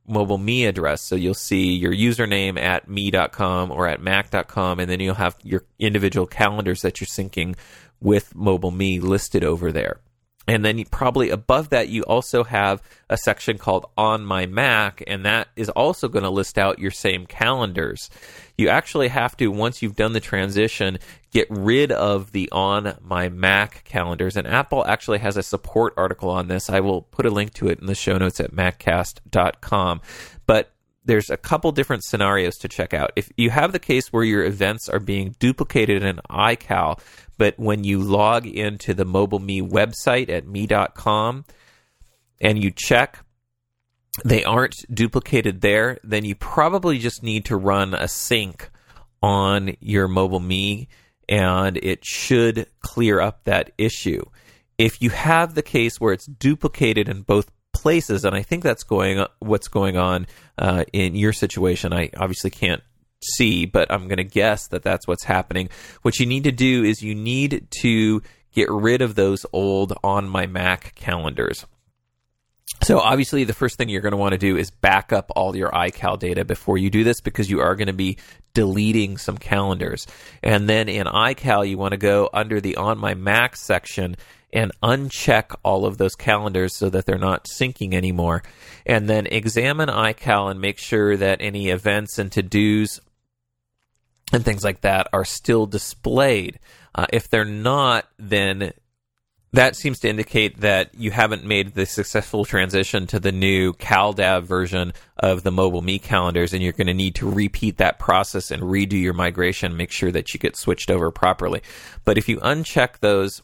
mobile me address. So you'll see your username at me.com or at mac.com, and then you'll have your individual calendars that you're syncing with mobile me listed over there. And then probably above that, you also have a section called On My Mac, and that is also going to list out your same calendars. You actually have to, once you've done the transition, get rid of the On My Mac calendars. And Apple actually has a support article on this. I will put a link to it in the show notes at maccast.com. But there's a couple different scenarios to check out. If you have the case where your events are being duplicated in iCal, but when you log into the Mobile Me website at me.com and you check they aren't duplicated there, then you probably just need to run a sync on your Mobile Me, and it should clear up that issue. If you have the case where it's duplicated in both places, and I think that's what's going on in your situation, I obviously can't see, but I'm going to guess that that's what's happening. What you need to do is you need to get rid of those old On My Mac calendars. So obviously the first thing you're going to want to do is back up all your iCal data before you do this, because you are going to be deleting some calendars. And then in iCal, you want to go under the On My Mac section and uncheck all of those calendars so that they're not syncing anymore. And then examine iCal and make sure that any events and to-dos and things like that are still displayed. If they're not, then that seems to indicate that you haven't made the successful transition to the new CalDAV version of the Mobile Me calendars, and you're going to need to repeat that process and redo your migration, make sure that you get switched over properly. But if you uncheck those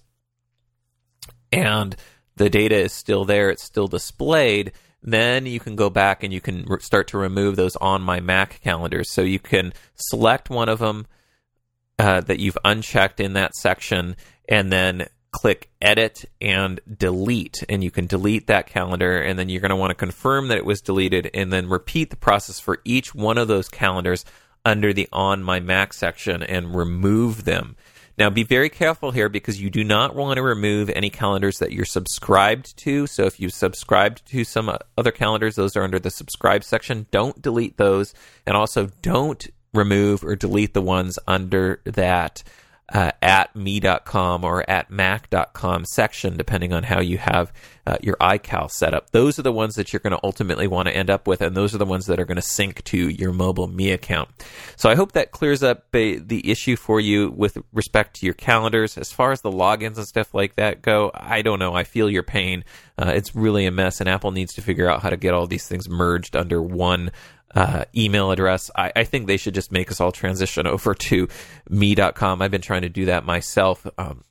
and the data is still there, it's still displayed, then you can go back and you can start to remove those On My Mac calendars. So you can select one of them that you've unchecked in that section, and then click Edit and Delete, and you can delete that calendar, and then you're going to want to confirm that it was deleted, and then repeat the process for each one of those calendars under the On My Mac section and remove them. Now, be very careful here, because you do not want to remove any calendars that you're subscribed to. So if you subscribed to some other calendars, those are under the subscribe section. Don't delete those, and also don't remove or delete the ones under that at me.com or at mac.com section, depending on how you have your iCal set up. Those are the ones that you're going to ultimately want to end up with, and those are the ones that are going to sync to your Mobile Me account. So I hope that clears up the issue for you with respect to your calendars. As far as the logins and stuff like that go, I don't know. I feel your pain. It's really a mess, and Apple needs to figure out how to get all these things merged under one email address. I think they should just make us all transition over to me.com. I've been trying to do that myself,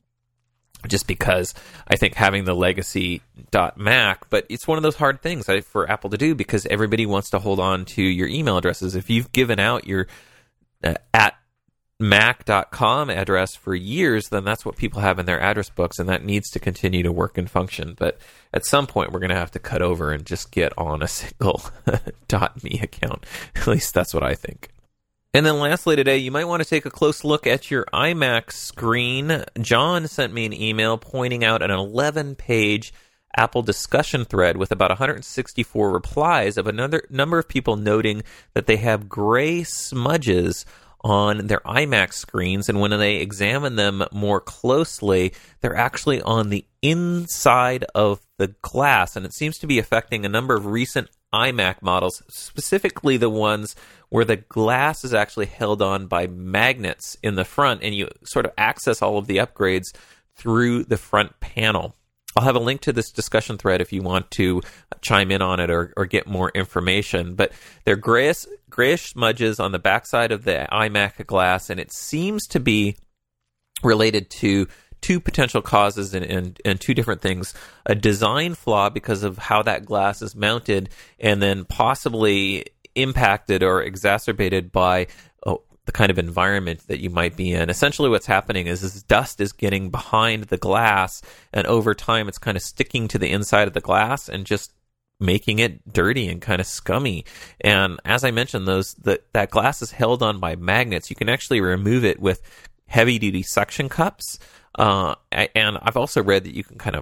just because I think having the legacy.mac, but it's one of those hard things for Apple to do, because everybody wants to hold on to your email addresses. If you've given out your at mac.com address for years, then that's what people have in their address books, and that needs to continue to work and function. But at some point, we're going to have to cut over and just get on a single .me account. At least that's what I think. And then lastly today, you might want to take a close look at your iMac screen. John sent me an email pointing out an 11-page Apple discussion thread with about 164 replies of another number of people noting that they have gray smudges on their iMac screens, and when they examine them more closely, they're actually on the inside of the glass, and it seems to be affecting a number of recent iMac models, specifically the ones where the glass is actually held on by magnets in the front, and you sort of access all of the upgrades through the front panel. I'll have a link to this discussion thread if you want to chime in on it or get more information. But they're grayish smudges on the backside of the iMac glass, and it seems to be related to two potential causes and two different things. A design flaw because of how that glass is mounted, and then possibly impacted or exacerbated by the kind of environment that you might be in. Essentially what's happening is this dust is getting behind the glass, and over time it's kind of sticking to the inside of the glass and just making it dirty and kind of scummy. And as I mentioned, that glass is held on by magnets. You can actually remove it with heavy-duty suction cups. And I've also read that you can kind of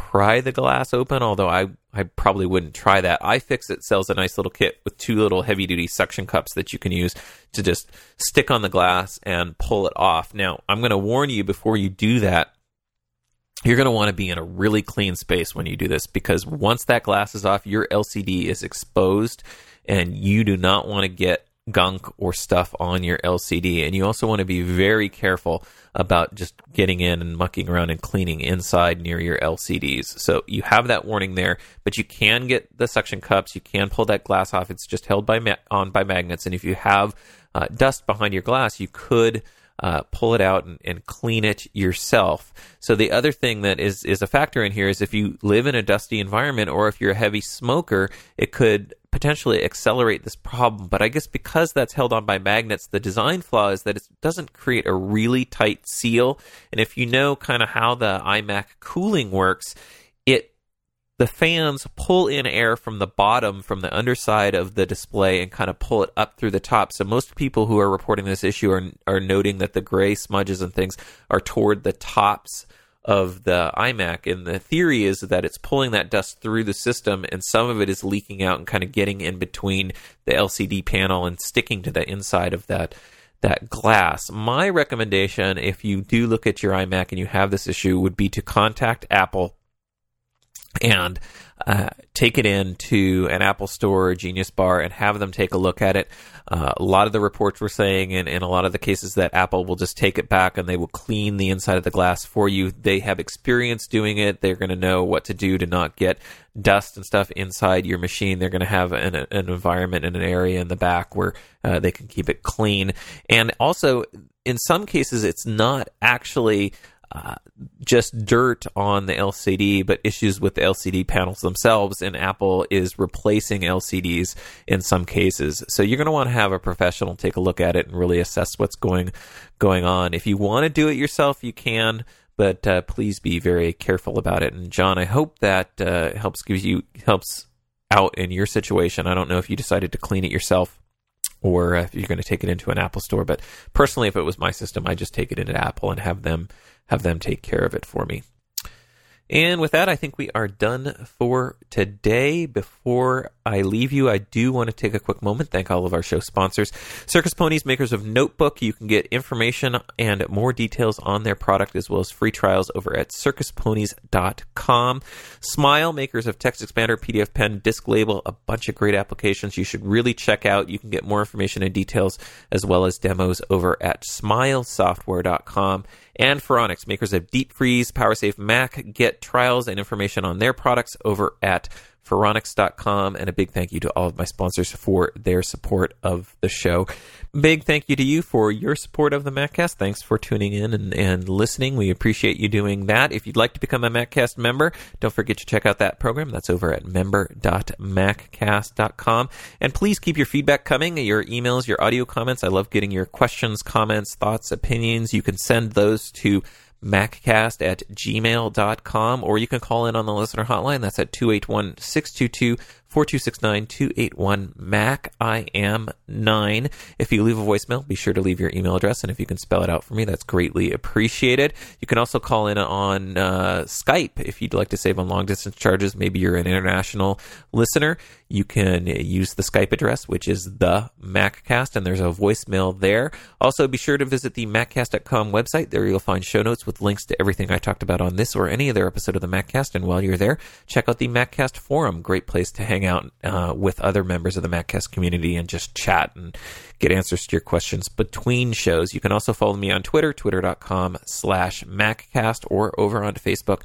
pry the glass open, although I probably wouldn't try that. iFixit sells a nice little kit with 2 little heavy-duty suction cups that you can use to just stick on the glass and pull it off. Now, I'm going to warn you before you do that, you're going to want to be in a really clean space when you do this, because once that glass is off, your LCD is exposed, and you do not want to get gunk or stuff on your LCD. And you also want to be very careful about just getting in and mucking around and cleaning inside near your LCDs. So you have that warning there, but you can get the suction cups. You can pull that glass off. It's just held by magnets. And if you have dust behind your glass, you could pull it out and clean it yourself. So the other thing that is a factor in here is if you live in a dusty environment, or if you're a heavy smoker, it could potentially accelerate this problem. But I guess because that's held on by magnets, the design flaw is that it doesn't create a really tight seal. And if you know kind of how the iMac cooling works, the fans pull in air from the bottom, from the underside of the display, and kind of pull it up through the top. So most people who are reporting this issue are noting that the gray smudges and things are toward the tops of the iMac. And the theory is that it's pulling that dust through the system, and some of it is leaking out and kind of getting in between the LCD panel and sticking to the inside of that glass. My recommendation, if you do look at your iMac and you have this issue, would be to contact Apple and take it into an Apple Store or Genius Bar and have them take a look at it. A lot of the reports were saying, in a lot of the cases, that Apple will just take it back and they will clean the inside of the glass for you. They have experience doing it. They're going to know what to do to not get dust and stuff inside your machine. They're going to have an environment and an area in the back where they can keep it clean. And also, in some cases, it's not actually just dirt on the LCD, but issues with the LCD panels themselves, and Apple is replacing LCDs in some cases. So you're going to want to have a professional take a look at it and really assess what's going on. If you want to do it yourself, you can, but please be very careful about it. And John, I hope that helps out in your situation. I don't know if you decided to clean it yourself or if you're going to take it into an Apple store, but personally, if it was my system, I just take it into Apple and have them take care of it for me. And with that, I think we are done for today. Before I leave you, I do want to take a quick moment, thank all of our show sponsors. Circus Ponies, makers of Notebook. You can get information and more details on their product, as well as free trials, over at circusponies.com. Smile, makers of Text Expander, PDF Pen, Disc Label, a bunch of great applications you should really check out. You can get more information and details, as well as demos, over at smilesoftware.com. And Phoronix, makers of Deep Freeze, PowerSafe Mac. Get trials and information on their products over at Phoronix.com. And a big thank you to all of my sponsors for their support of the show. Big thank you to you for your support of the MacCast. Thanks for tuning in and listening. We appreciate you doing that. If you'd like to become a MacCast member, don't forget to check out that program. That's over at member.maccast.com. And please keep your feedback coming, your emails, your audio comments. I love getting your questions, comments, thoughts, opinions. You can send those to maccast@gmail.com, or you can call in on the listener hotline. That's at 281-622-4269, 281-MAC. I am 9. If you leave a voicemail, be sure to leave your email address, and if you can spell it out for me, that's greatly appreciated. You can also call in on Skype if you'd like to save on long-distance charges. Maybe you're an international listener. You can use the Skype address, which is the MacCast, and there's a voicemail there. Also, be sure to visit the maccast.com website. There you'll find show notes with links to everything I talked about on this or any other episode of the MacCast. And while you're there, check out the MacCast forum. Great place to hang out with other members of the MacCast community and just chat and get answers to your questions between shows. You can also follow me on Twitter, twitter.com/MacCast, or over on Facebook,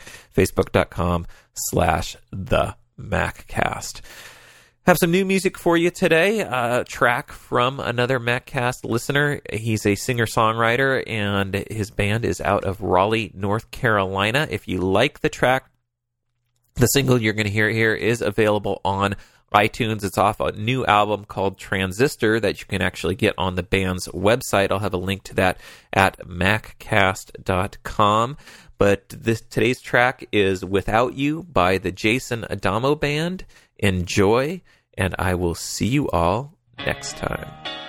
facebook.com/TheMacCast. Have some new music for you today. A track from another MacCast listener. He's a singer-songwriter, and his band is out of Raleigh, North Carolina. If you like the track, the single you're going to hear here is available on iTunes. It's off a new album called Transistor that you can actually get on the band's website. I'll have a link to that at maccast.com. But today's track is Without You by the Jason Adamo Band. Enjoy, and I will see you all next time.